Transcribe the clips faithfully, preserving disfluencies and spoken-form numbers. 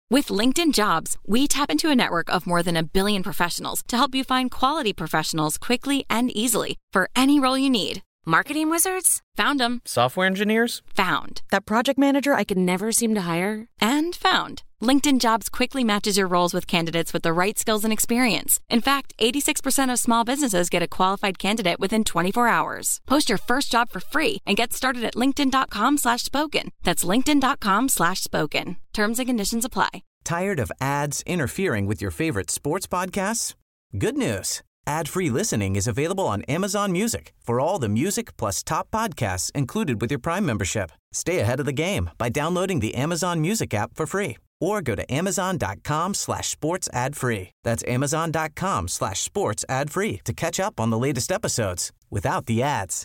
With LinkedIn Jobs, we tap into a network of more than a billion professionals to help you find quality professionals quickly and easily for any role you need. Marketing wizards? Found them. Software engineers? Found. That project manager I could never seem to hire? And found. LinkedIn Jobs quickly matches your roles with candidates with the right skills and experience. In fact, eighty-six percent of small businesses get a qualified candidate within twenty-four hours. Post your first job for free and get started at linkedin.com slash spoken. That's linkedin.com slash spoken. Terms and conditions apply. Tired of ads interfering with your favorite sports podcasts? Good news. Ad-free listening is available on Amazon Music for all the music plus top podcasts included with your Prime membership. Stay ahead of the game by downloading the Amazon Music app for free or go to amazon.com slash sports ad free. That's amazon.com slash sports ad free to catch up on the latest episodes without the ads.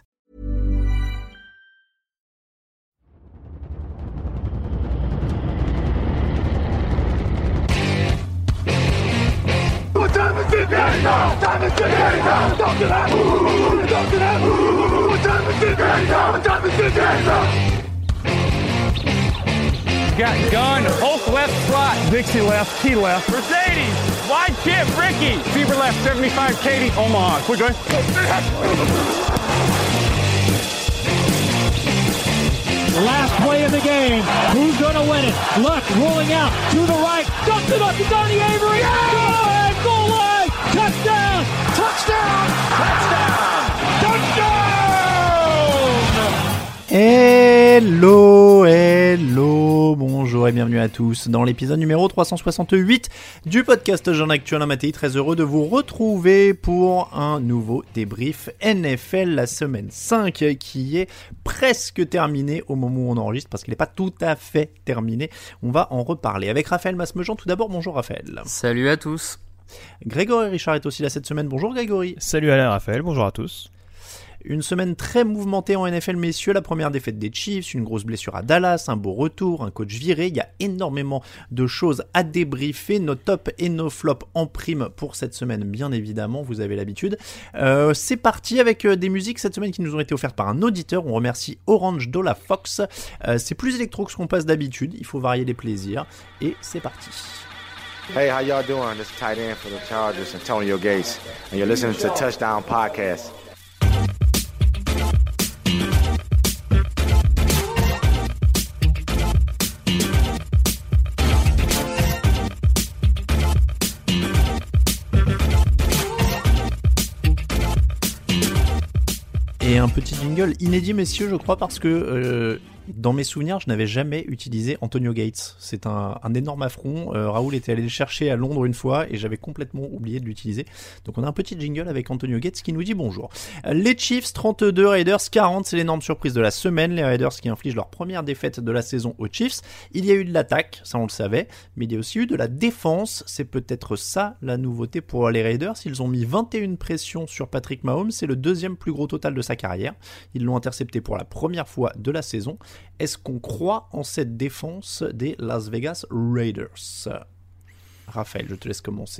What time is it now? What time is it now? Talk to that. Talk to that. What time is it now? What time is it now? Got gun, Hulk left slot, Dixie left, T left, Mercedes, wide chip, Ricky, Fever left, seventy-five, Katie, Omaha. Quick going. Last play of the game. Who's going to win it? Luck rolling out to the right. Dumps it up to Donnie Avery. Yeah! Go ahead, goal line. Touchdown. Touchdown. Touchdown. Touchdown. Hello, hello, bonjour et bienvenue à tous dans l'épisode numéro trois cent soixante-huit du podcast Jean Actuel en Matéi. Très heureux de vous retrouver pour un nouveau débrief N F L, la semaine cinq qui est presque terminée au moment où on enregistre parce qu'elle n'est pas tout à fait terminée. On va en reparler avec Raphaël Masmejean. Tout d'abord, bonjour Raphaël. Salut à tous. Grégory Richard est aussi là cette semaine. Bonjour Grégory. Salut Alain Raphaël, bonjour à tous. Une semaine très mouvementée en N F L, messieurs. La première défaite des Chiefs, une grosse blessure à Dallas, un beau retour, un coach viré. Il y a énormément de choses à débriefer. Nos tops et nos flops en prime pour cette semaine, bien évidemment. Vous avez l'habitude. Euh, c'est parti avec des musiques cette semaine qui nous ont été offertes par un auditeur. On remercie Orange Dola Fox. Euh, c'est plus électro que ce qu'on passe d'habitude. Il faut varier les plaisirs. Et c'est parti. Hey, how y'all doing? This is tight end for the Chargers, Antonio Gates. And you're listening to Touchdown Podcast. Et un petit jingle inédit, messieurs, je crois, parce que euh, dans mes souvenirs, je n'avais jamais utilisé Antonio Gates. C'est un, un énorme affront. Euh, Raoul était allé le chercher à Londres une fois et j'avais complètement oublié de l'utiliser. Donc on a un petit jingle avec Antonio Gates qui nous dit bonjour. Les Chiefs trente-deux, Raiders quarante, c'est l'énorme surprise de la semaine. Les Raiders qui infligent leur première défaite de la saison aux Chiefs. Il y a eu de l'attaque, ça on le savait, mais il y a aussi eu de la défense. C'est peut-être ça la nouveauté pour les Raiders. Ils ont mis vingt et une pressions sur Patrick Mahomes. C'est le deuxième plus gros total de sa carrière. Ils l'ont intercepté pour la première fois de la saison. Est-ce qu'on croit en cette défense des Las Vegas Raiders ? Raphaël, je te laisse commencer.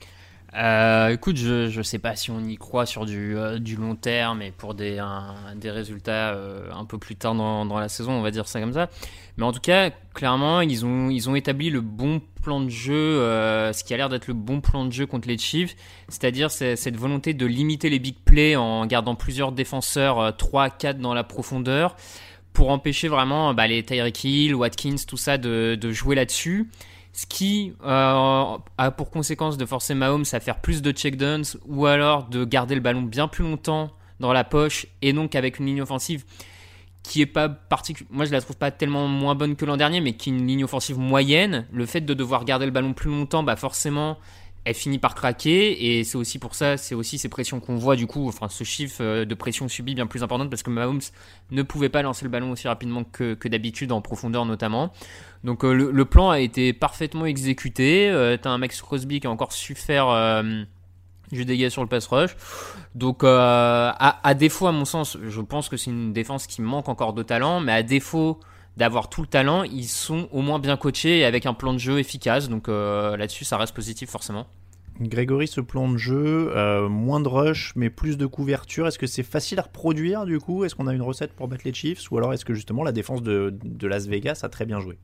Euh, écoute, je je sais pas si on y croit sur du euh, du long terme et pour des un, des résultats euh, un peu plus tard dans dans la saison, on va dire ça comme ça. Mais en tout cas, clairement, ils ont ils ont établi le bon plan de jeu, euh, ce qui a l'air d'être le bon plan de jeu contre les Chiefs, c'est-à-dire c'est, cette volonté de limiter les big plays en gardant plusieurs défenseurs euh, trois à quatre dans la profondeur pour empêcher vraiment bah, les Tyreek Hill, Watkins, tout ça de de jouer là-dessus. Ce qui euh, a pour conséquence de forcer Mahomes à faire plus de checkdowns ou alors de garder le ballon bien plus longtemps dans la poche et donc avec une ligne offensive qui est pas particu- moi je la trouve pas tellement moins bonne que l'an dernier, mais qui est une ligne offensive moyenne. Le fait de devoir garder le ballon plus longtemps, bah forcément elle finit par craquer, et c'est aussi pour ça, c'est aussi ces pressions qu'on voit du coup, enfin ce chiffre de pression subie bien plus importante parce que Mahomes ne pouvait pas lancer le ballon aussi rapidement que, que d'habitude en profondeur notamment. Donc euh, le, le plan a été parfaitement exécuté. Euh, t'as un Max Crosby qui a encore su faire euh, du dégât sur le pass rush. Donc euh, à, à défaut, à mon sens, je pense que c'est une défense qui manque encore de talent, mais à défaut d'avoir tout le talent, ils sont au moins bien coachés et avec un plan de jeu efficace. Donc euh, là-dessus, ça reste positif forcément. Grégory, ce plan de jeu, euh, moins de rush, mais plus de couverture, est-ce que c'est facile à reproduire du coup ? Est-ce qu'on a une recette pour battre les Chiefs ? Ou alors est-ce que justement la défense de, de Las Vegas a très bien joué ?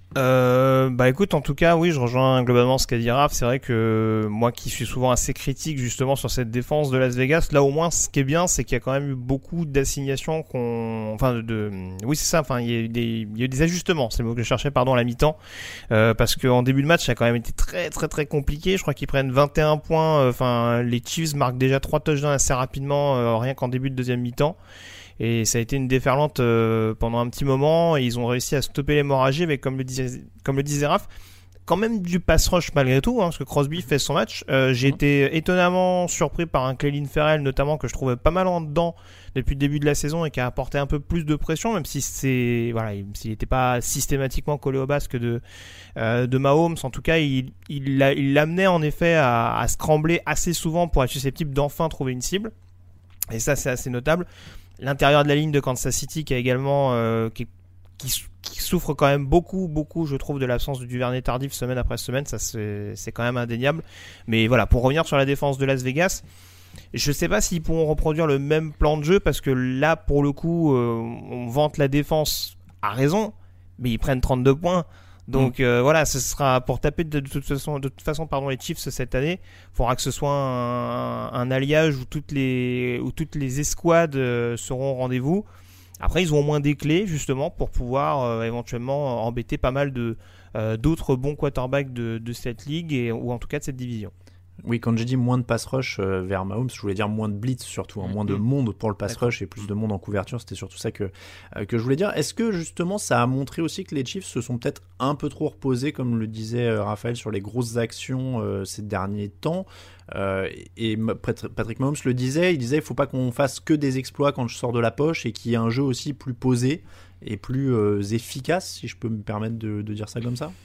Euh, bah écoute, en tout cas, oui, je rejoins globalement ce qu'a dit Raph. C'est vrai que moi qui suis souvent assez critique justement sur cette défense de Las Vegas, là au moins ce qui est bien, c'est qu'il y a quand même eu beaucoup d'assignations qu'on... Enfin, de, de... oui c'est ça, enfin, il y a eu des, il y a eu des ajustements, c'est le mot que je cherchais, pardon, à la mi-temps. Euh, parce qu'en début de match, ça a quand même été très très très compliqué. Je crois qu'ils prennent vingt et un points, enfin, euh, les Chiefs marquent déjà trois touchdowns assez rapidement, euh, rien qu'en début de deuxième mi-temps. Et ça a été une déferlante euh, pendant un petit moment et ils ont réussi à stopper l'hémorragie, mais comme le disait, comme le disait Raph, quand même du pass rush malgré tout, hein, parce que Crosby fait son match. Euh, j'ai mmh. été étonnamment surpris par un Clelin Ferrell notamment que je trouvais pas mal en dedans depuis le début de la saison et qui a apporté un peu plus de pression, même si c'est voilà, s'il n'était pas systématiquement collé au basque de euh, de Mahomes. En tout cas, il il, l'a, il l'amenait en effet à, à scrambler assez souvent pour être susceptible d'enfin trouver une cible. Et ça, c'est assez notable. L'intérieur de la ligne de Kansas City qui a également euh, qui, qui, qui souffre quand même beaucoup beaucoup je trouve de l'absence du Duvernay tardif semaine après semaine, ça c'est, c'est quand même indéniable. Mais voilà, pour revenir sur la défense de Las Vegas, je sais pas s'ils pourront reproduire le même plan de jeu parce que là pour le coup euh, on vante la défense à raison, mais ils prennent trente-deux points. Donc mmh. euh, voilà, ce sera pour taper de, de toute façon, de toute façon pardon, les Chiefs cette année. Il faudra que ce soit un, un alliage où toutes les, où toutes les escouades euh, seront au rendez-vous. Après, ils ont au moins des clés justement pour pouvoir euh, éventuellement embêter pas mal de, euh, d'autres bons quarterbacks de, de cette ligue et, ou en tout cas de cette division. Oui, quand j'ai dit moins de pass rush euh, vers Mahomes, je voulais dire moins de blitz surtout, hein, moins de monde pour le pass D'accord. rush et plus de monde en couverture, c'était surtout ça que, euh, que je voulais dire. Est-ce que justement ça a montré aussi que les Chiefs se sont peut-être un peu trop reposés, comme le disait euh, Raphaël, sur les grosses actions euh, ces derniers temps euh, et Patrick Mahomes le disait, il disait il ne faut pas qu'on fasse que des exploits quand je sors de la poche et qu'il y ait un jeu aussi plus posé et plus euh, efficace, si je peux me permettre de, de dire ça comme ça.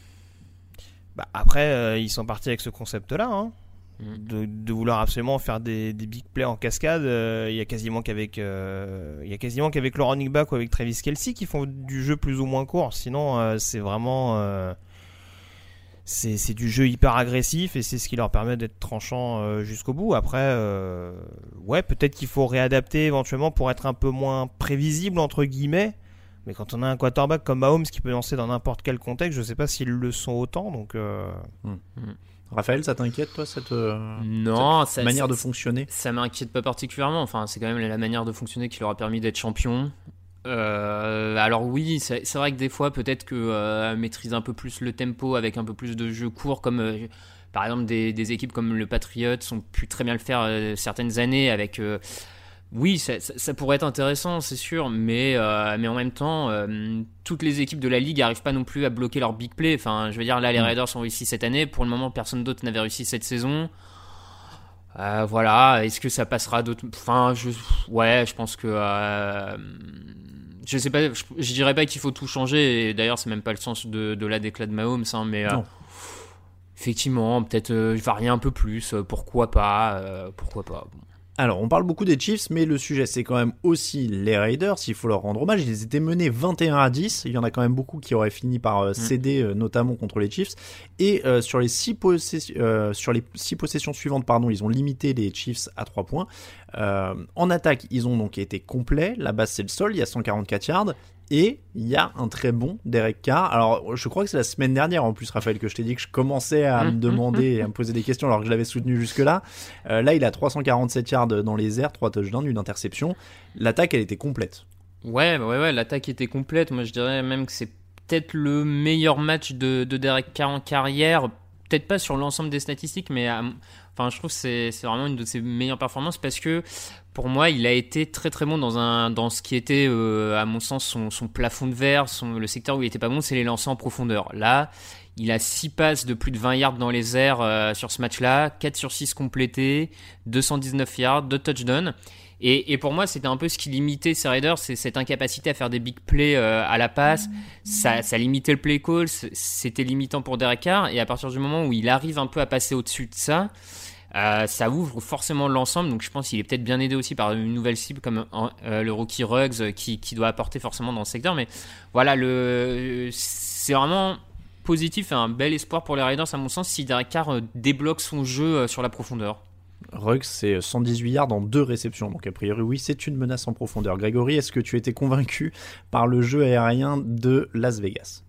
Bah après, euh, ils sont partis avec ce concept-là, hein. De, de vouloir absolument faire des, des big plays en cascade. Il euh, y a quasiment qu'avec euh, il y a quasiment qu'avec le running back ou avec Travis Kelce qui font du jeu plus ou moins court. Sinon euh, c'est vraiment euh, c'est, c'est du jeu hyper agressif et c'est ce qui leur permet d'être tranchant euh, jusqu'au bout. Après euh, ouais, peut-être qu'il faut réadapter éventuellement pour être un peu moins prévisible entre guillemets. Mais quand on a un quarterback comme Mahomes qui peut lancer dans n'importe quel contexte, je sais pas s'ils le sont autant. Donc euh... mmh. Raphaël, ça t'inquiète, toi, cette, euh, non, cette ça, manière ça, de fonctionner ? Ça m'inquiète pas particulièrement. Enfin, c'est quand même la manière de fonctionner qui leur a permis d'être champion. Euh, alors oui, c'est, c'est vrai que des fois, peut-être que euh, maîtrise un peu plus le tempo avec un peu plus de jeux courts, comme euh, par exemple des, des équipes comme le Patriots ont pu très bien le faire euh, certaines années avec... Euh, Oui, ça, ça, ça pourrait être intéressant, c'est sûr, mais, euh, mais en même temps, euh, toutes les équipes de la Ligue n'arrivent pas non plus à bloquer leur big play. Enfin, je veux dire, là, les Raiders ont réussi cette année. Pour le moment, personne d'autre n'avait réussi cette saison. Euh, voilà, est-ce que ça passera d'autres... Enfin, je... ouais, je pense que... Euh... Je sais pas, je, je dirais pas qu'il faut tout changer, et d'ailleurs, c'est même pas le sens de, de la déclat de Mahomes, hein, mais... Euh, effectivement, peut-être euh, varier un peu plus, euh, pourquoi pas, euh, pourquoi pas, bon. Alors, on parle beaucoup des Chiefs, mais le sujet, c'est quand même aussi les Raiders, il faut leur rendre hommage. Ils étaient menés vingt et un à dix, il y en a quand même beaucoup qui auraient fini par euh, céder, euh, notamment contre les Chiefs. Et euh, sur, les six possessions, euh, sur les six possessions suivantes, pardon, ils ont limité les Chiefs à trois points. Euh, en attaque, ils ont donc été complets, la base c'est le sol, il y a cent quarante-quatre yards. Et il y a un très bon Derek Carr. Alors, je crois que c'est la semaine dernière, en plus, Raphaël, que je t'ai dit que je commençais à me demander et à me poser des questions alors que je l'avais soutenu jusque-là. Euh, là, il a trois cent quarante-sept yards dans les airs, trois touchdowns, une interception. L'attaque, elle était complète. Ouais, ouais, ouais, l'attaque était complète. Moi, je dirais même que c'est peut-être le meilleur match de, de Derek Carr en carrière. Peut-être pas sur l'ensemble des statistiques, mais euh, enfin, je trouve que c'est, c'est vraiment une de ses meilleures performances parce que pour moi, il a été très très bon dans, un, dans ce qui était, euh, à mon sens, son, son plafond de verre, son, le secteur où il était pas bon, c'est les lancers en profondeur. Là, il a six passes de plus de vingt yards dans les airs euh, sur ce match-là, quatre sur six complétés, deux cent dix-neuf yards, deux touchdowns. Et, et pour moi, c'était un peu ce qui limitait ces Raiders, c'est cette incapacité à faire des big plays euh, à la passe. Ça, ça limitait le play call, c'était limitant pour Derek Carr. Et à partir du moment où il arrive un peu à passer au-dessus de ça, euh, ça ouvre forcément l'ensemble. Donc je pense qu'il est peut-être bien aidé aussi par une nouvelle cible comme euh, le rookie Ruggs qui, qui doit apporter forcément dans le secteur. Mais voilà, le, c'est vraiment positif et un bel espoir pour les Raiders à mon sens si Derek Carr débloque son jeu sur la profondeur. Ruggs, c'est cent dix-huit yards en deux réceptions, donc a priori oui, c'est une menace en profondeur. Grégory, est-ce que tu étais convaincu par le jeu aérien de Las Vegas ?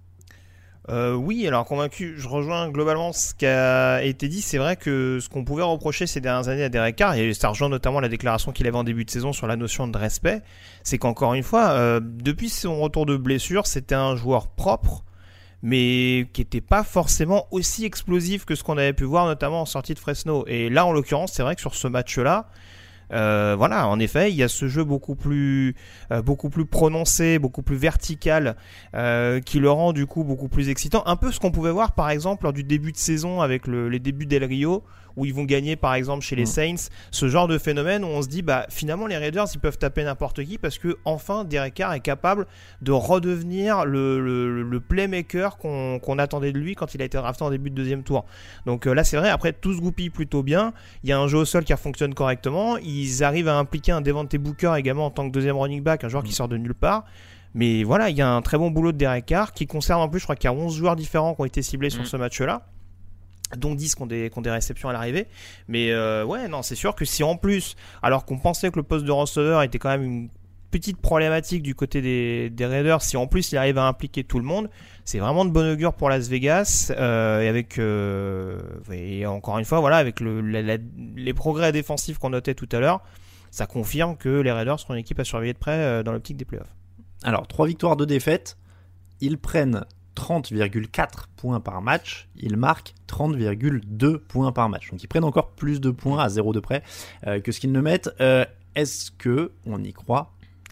Euh, oui, alors convaincu, je rejoins globalement ce qui a été dit. C'est vrai que ce qu'on pouvait reprocher ces dernières années à Derek Carr, et ça rejoint notamment la déclaration qu'il avait en début de saison sur la notion de respect, c'est qu'encore une fois, euh, depuis son retour de blessure, c'était un joueur propre, mais qui n'était pas forcément aussi explosif que ce qu'on avait pu voir notamment en sortie de Fresno. Et là, en l'occurrence, c'est vrai que sur ce match-là, Euh, voilà, en effet, il y a ce jeu beaucoup plus, euh, beaucoup plus prononcé, beaucoup plus vertical, euh, qui le rend du coup beaucoup plus excitant. Un peu ce qu'on pouvait voir par exemple lors du début de saison avec le, les débuts d'El Rio, où ils vont gagner par exemple chez les Saints, ce genre de phénomène où on se dit bah finalement les Raiders ils peuvent taper n'importe qui parce que enfin Derek Carr est capable de redevenir le, le, le playmaker qu'on, qu'on attendait de lui quand il a été drafté en début de deuxième tour. Donc euh, là c'est vrai, après tout se goupille plutôt bien, il y a un jeu au sol qui fonctionne correctement, ils arrivent à impliquer un Devontae Booker également en tant que deuxième running back, un joueur mmh. qui sort de nulle part. Mais voilà, il y a un très bon boulot de Derek Carr qui concerne en plus, je crois qu'il y a onze joueurs différents qui ont été ciblés mmh. sur ce match-là, dont dix qui ont des, qui ont des réceptions à l'arrivée. Mais euh, ouais, non, c'est sûr que si en plus, alors qu'on pensait que le poste de receveur était quand même une petite problématique du côté des, des Raiders, si en plus il arrive à impliquer tout le monde, c'est vraiment de bon augure pour Las Vegas. Euh, et avec, euh, et encore une fois, voilà, avec le, la, la, les progrès défensifs qu'on notait tout à l'heure, ça confirme que les Raiders seront une équipe à surveiller de près euh, dans l'optique des playoffs. Alors, trois victoires, deux défaites. Ils prennent trente virgule quatre points par match, ils marquent trente virgule deux points par match. Donc ils prennent encore plus de points à zéro de près euh, que ce qu'ils ne mettent. Euh, est-ce qu'on y croit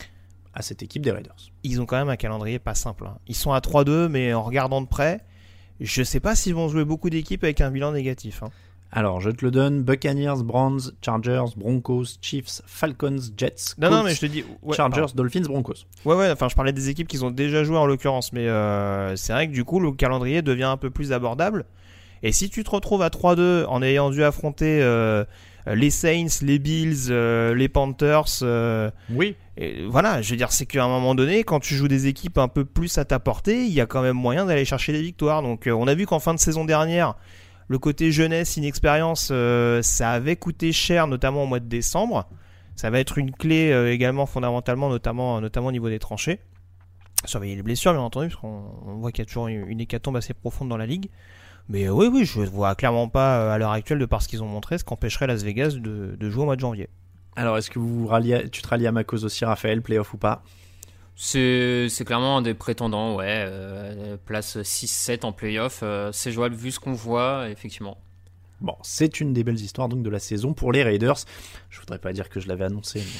à cette équipe des Raiders ? Ils ont quand même un calendrier pas simple. Hein. Ils sont à trois deux, mais en regardant de près, je sais pas s'ils vont jouer beaucoup d'équipes avec un bilan négatif. Hein. Alors, je te le donne, Buccaneers, Browns, Chargers, Broncos, Chiefs, Falcons, Jets, non, Colts, non, mais je te dis, ouais, Chargers, pardon. Dolphins, Broncos. Ouais, ouais, enfin, je parlais des équipes qu'ils ont déjà joué en l'occurrence, mais euh, c'est vrai que du coup, le calendrier devient un peu plus abordable. Et si tu te retrouves à trois deux en ayant dû affronter euh, les Saints, les Bills, euh, les Panthers, euh, oui. Et voilà, je veux dire, c'est qu'à un moment donné, quand tu joues des équipes un peu plus à ta portée, il y a quand même moyen d'aller chercher des victoires. Donc, euh, on a vu qu'en fin de saison dernière, le côté jeunesse, inexpérience, euh, ça avait coûté cher, notamment au mois de décembre. Ça va être une clé euh, également fondamentalement, notamment, notamment au niveau des tranchées. Surveiller les blessures, bien entendu, parce qu'on on voit qu'il y a toujours une, une hécatombe assez profonde dans la ligue. Mais euh, oui, oui, je ne vois clairement pas euh, à l'heure actuelle, de par ce qu'ils ont montré, ce qu'empêcherait Las Vegas de, de jouer au mois de janvier. Alors, est-ce que vous ralliez, tu te rallies à ma cause aussi, Raphaël, playoff ou pas ? C'est, c'est clairement un des prétendants, ouais. Euh, place six sept en playoff, euh, c'est jouable vu ce qu'on voit, effectivement. Bon, c'est une des belles histoires donc de la saison pour les Raiders. Je voudrais pas dire que je l'avais annoncé, mais...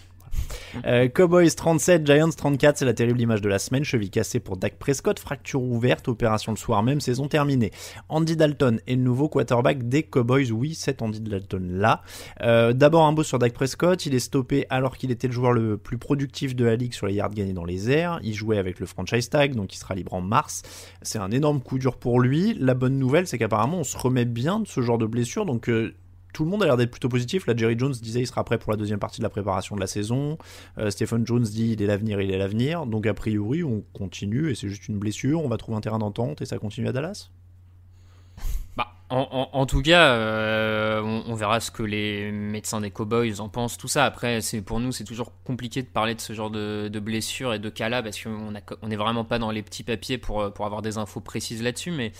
Euh, Cowboys trente-sept, Giants trente-quatre, c'est la terrible image de la semaine. Cheville cassée pour Dak Prescott, fracture ouverte, opération le soir même, saison terminée. Andy Dalton est le nouveau quarterback des Cowboys. Oui, c'est Andy Dalton là. Euh, d'abord un mot sur Dak Prescott, il est stoppé alors qu'il était le joueur le plus productif de la ligue sur les yards gagnés dans les airs. Il jouait avec le franchise tag, donc il sera libre en mars. C'est un énorme coup dur pour lui. La bonne nouvelle, c'est qu'apparemment on se remet bien de ce genre de blessure, donc euh, tout le monde a l'air d'être plutôt positif. Là, Jerry Jones disait il sera prêt pour la deuxième partie de la préparation de la saison. Euh, Stephen Jones dit il est l'avenir, il est l'avenir. Donc a priori, on continue et c'est juste une blessure. On va trouver un terrain d'entente et ça continue à Dallas. Bah, en, en, en tout cas, euh, on, on verra ce que les médecins des Cowboys en pensent, tout ça. Après, c'est, pour nous, c'est toujours compliqué de parler de ce genre de, de blessures et de cas-là parce qu'on a, on n'est vraiment pas dans les petits papiers pour, pour avoir des infos précises là-dessus. Mais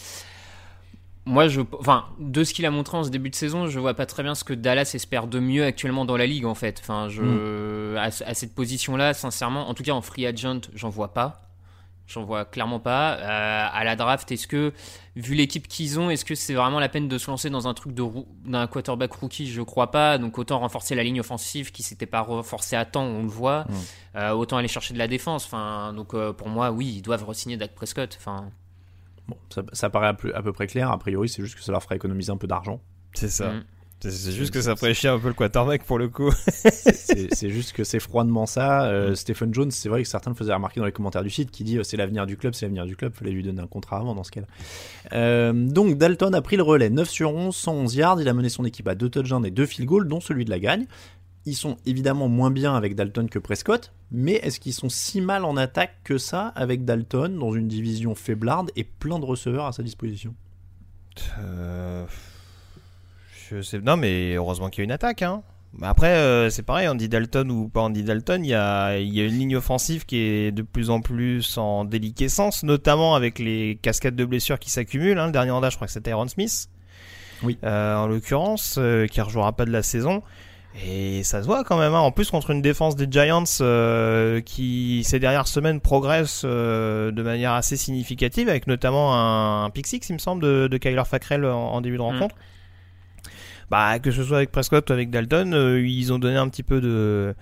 moi, je, enfin, de ce qu'il a montré en ce début de saison, je vois pas très bien ce que Dallas espère de mieux actuellement dans la ligue, en fait. Enfin, je, mm. à, à cette position-là, sincèrement, en tout cas en free agent, j'en vois pas. J'en vois clairement pas. Euh, à la draft, est-ce que, vu l'équipe qu'ils ont, est-ce que c'est vraiment la peine de se lancer dans un truc de rou- d'un quarterback rookie ? Je crois pas. Donc autant renforcer la ligne offensive qui s'était pas renforcée à temps, on le voit. Mm. Euh, autant aller chercher de la défense. Enfin, donc euh, pour moi, oui, ils doivent re-signer Dak Prescott. Enfin. Bon, ça, ça paraît à peu, à peu près clair. A priori, c'est juste que ça leur fera économiser un peu d'argent. C'est ça. Mmh. C'est, c'est juste que ça ferait chier un peu le quarterback pour le coup. c'est, c'est, c'est juste que c'est froidement ça. Euh, mmh. Stephen Jones, c'est vrai que certains le faisaient remarquer dans les commentaires du site, qui dit euh, c'est l'avenir du club, c'est l'avenir du club. Fallait lui donner un contrat avant dans ce cas-là. Euh, donc Dalton a pris le relais. neuf sur onze, cent onze yards. Il a mené son équipe à deux touchdowns et deux field goals, dont celui de la gagne. Ils sont évidemment moins bien avec Dalton que Prescott, mais est-ce qu'ils sont si mal en attaque que ça avec Dalton dans une division faiblarde et plein de receveurs à sa disposition ? euh, je sais... Non, mais heureusement qu'il y a une attaque. Hein. Après, euh, c'est pareil, Andy Dalton ou pas Andy Dalton, il y a, il y a une ligne offensive qui est de plus en plus en déliquescence, notamment avec les cascades de blessures qui s'accumulent. Hein. Le dernier en date, je crois que c'était Aaron Smith, oui. euh, en l'occurrence, euh, qui ne rejouera pas de la saison. Et ça se voit quand même, hein. En plus contre une défense des Giants euh, qui ces dernières semaines progresse euh, de manière assez significative, avec notamment un, un pick six, il me semble, de, de Kyler Fackrell en, en début de rencontre. Mmh. Bah, que ce soit avec Prescott ou avec Dalton, euh, ils ont donné un petit peu de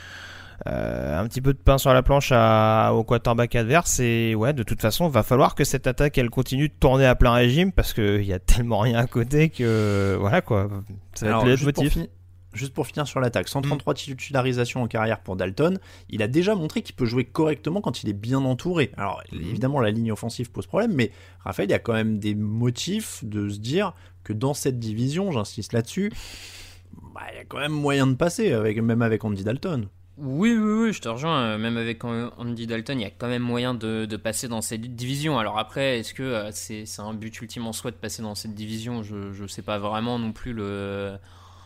euh, un petit peu de pain sur la planche à, au quarterback adverse. Et ouais, de toute façon, va falloir que cette attaque elle continue de tourner à plein régime, parce que il y a tellement rien à côté que voilà quoi. Ça va Alors, être le juste motif. Pour fini- Juste pour finir sur l'attaque, cent trente-trois mmh. titularisations en carrière pour Dalton. Il a déjà montré qu'il peut jouer correctement quand il est bien entouré. Alors évidemment la ligne offensive pose problème, mais Raphaël, il y a quand même des motifs de se dire que dans cette division, j'insiste là-dessus, bah, il y a quand même moyen de passer, avec, même avec Andy Dalton. Oui, oui, oui, je te rejoins. Même avec Andy Dalton, il y a quand même moyen de, de passer dans cette division. Alors après, est-ce que euh, c'est, c'est un but ultime en soi de passer dans cette division ? Je ne sais pas vraiment non plus le...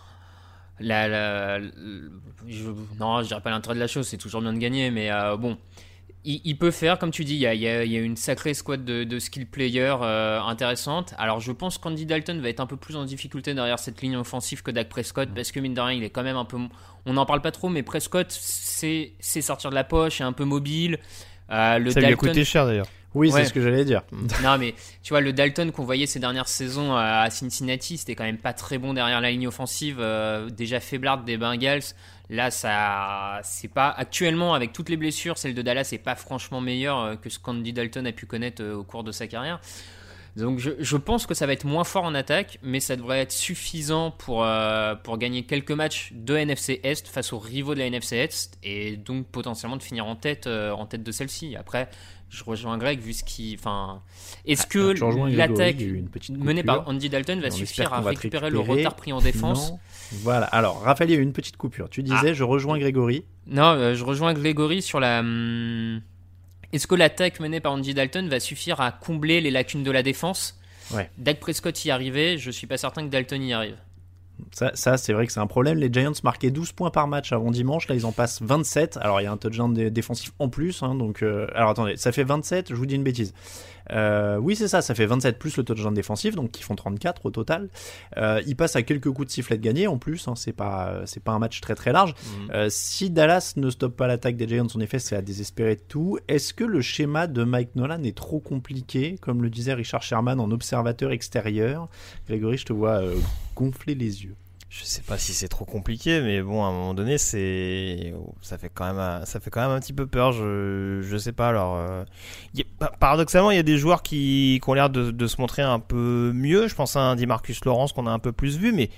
La, la, la, je, non, je dirais pas l'intérêt de la chose, c'est toujours bien de gagner, mais euh, bon, il, il peut faire, comme tu dis, il y a, il y a, il y a une sacrée squad de, de skill players euh, intéressante. Alors je pense qu'Andy Dalton va être un peu plus en difficulté derrière cette ligne offensive que Dak Prescott, parce que mine de rien, il est quand même un peu, on n'en parle pas trop, mais Prescott, c'est, c'est sortir de la poche, est un peu mobile. Euh, le Ça Dalton... lui a coûté cher d'ailleurs. Oui, ouais. C'est ce que j'allais dire. Non, mais tu vois, le Dalton qu'on voyait ces dernières saisons à Cincinnati, c'était quand même pas très bon derrière la ligne offensive, euh, déjà faiblarde des Bengals. Là, ça, c'est pas actuellement, avec toutes les blessures, celle de Dallas est pas franchement meilleure que ce qu'Andy Dalton a pu connaître au cours de sa carrière. Donc, je, je pense que ça va être moins fort en attaque, mais ça devrait être suffisant pour euh, pour gagner quelques matchs de N F C Est face aux rivaux de la N F C Est, et donc potentiellement de finir en tête euh, en tête de celle-ci. Après, je rejoins Greg, vu ce qui, enfin, est-ce ah, que l'attaque menée par Andy Dalton va suffire à récupérer, récupérer le retard pris en défense ? Non. Voilà. Alors, Raphaël, il y a eu une petite coupure. Tu disais, ah. je rejoins Grégory. Non, euh, je rejoins Grégory sur la. Hum... Est-ce que l'attaque menée par Andy Dalton va suffire à combler les lacunes de la défense ? Ouais. Dak Prescott y arrivait, je suis pas certain que Dalton y arrive. Ça, ça, c'est vrai que c'est un problème. Les Giants marquaient douze points par match avant dimanche. Là, ils en passent vingt-sept. Alors, il y a un touchdown dé- défensif en plus. Hein, donc, euh... alors, attendez, ça fait vingt-sept. Je vous dis une bêtise. Euh, oui, c'est ça. Ça fait vingt-sept plus le touchdown défensif, donc qui font trente-quatre au total. Euh, ils passent à quelques coups de sifflet de gagné en plus. Hein, c'est pas, c'est pas un match très très large. Mmh. Euh, si Dallas ne stoppe pas l'attaque des Giants, en effet, c'est à désespérer de tout. Est-ce que le schéma de Mike Nolan est trop compliqué, comme le disait Richard Sherman en observateur extérieur ? Grégory, je te vois euh, gonfler les yeux. Je sais pas si c'est trop compliqué, mais bon, à un moment donné, c'est, ça fait quand même, ça fait quand même un petit peu peur. Je, je sais pas. Alors, euh... y a... paradoxalement, il y a des joueurs qui, qui ont l'air de, de se montrer un peu mieux. Je pense à un DeMarcus Lawrence qu'on a un peu plus vu, mais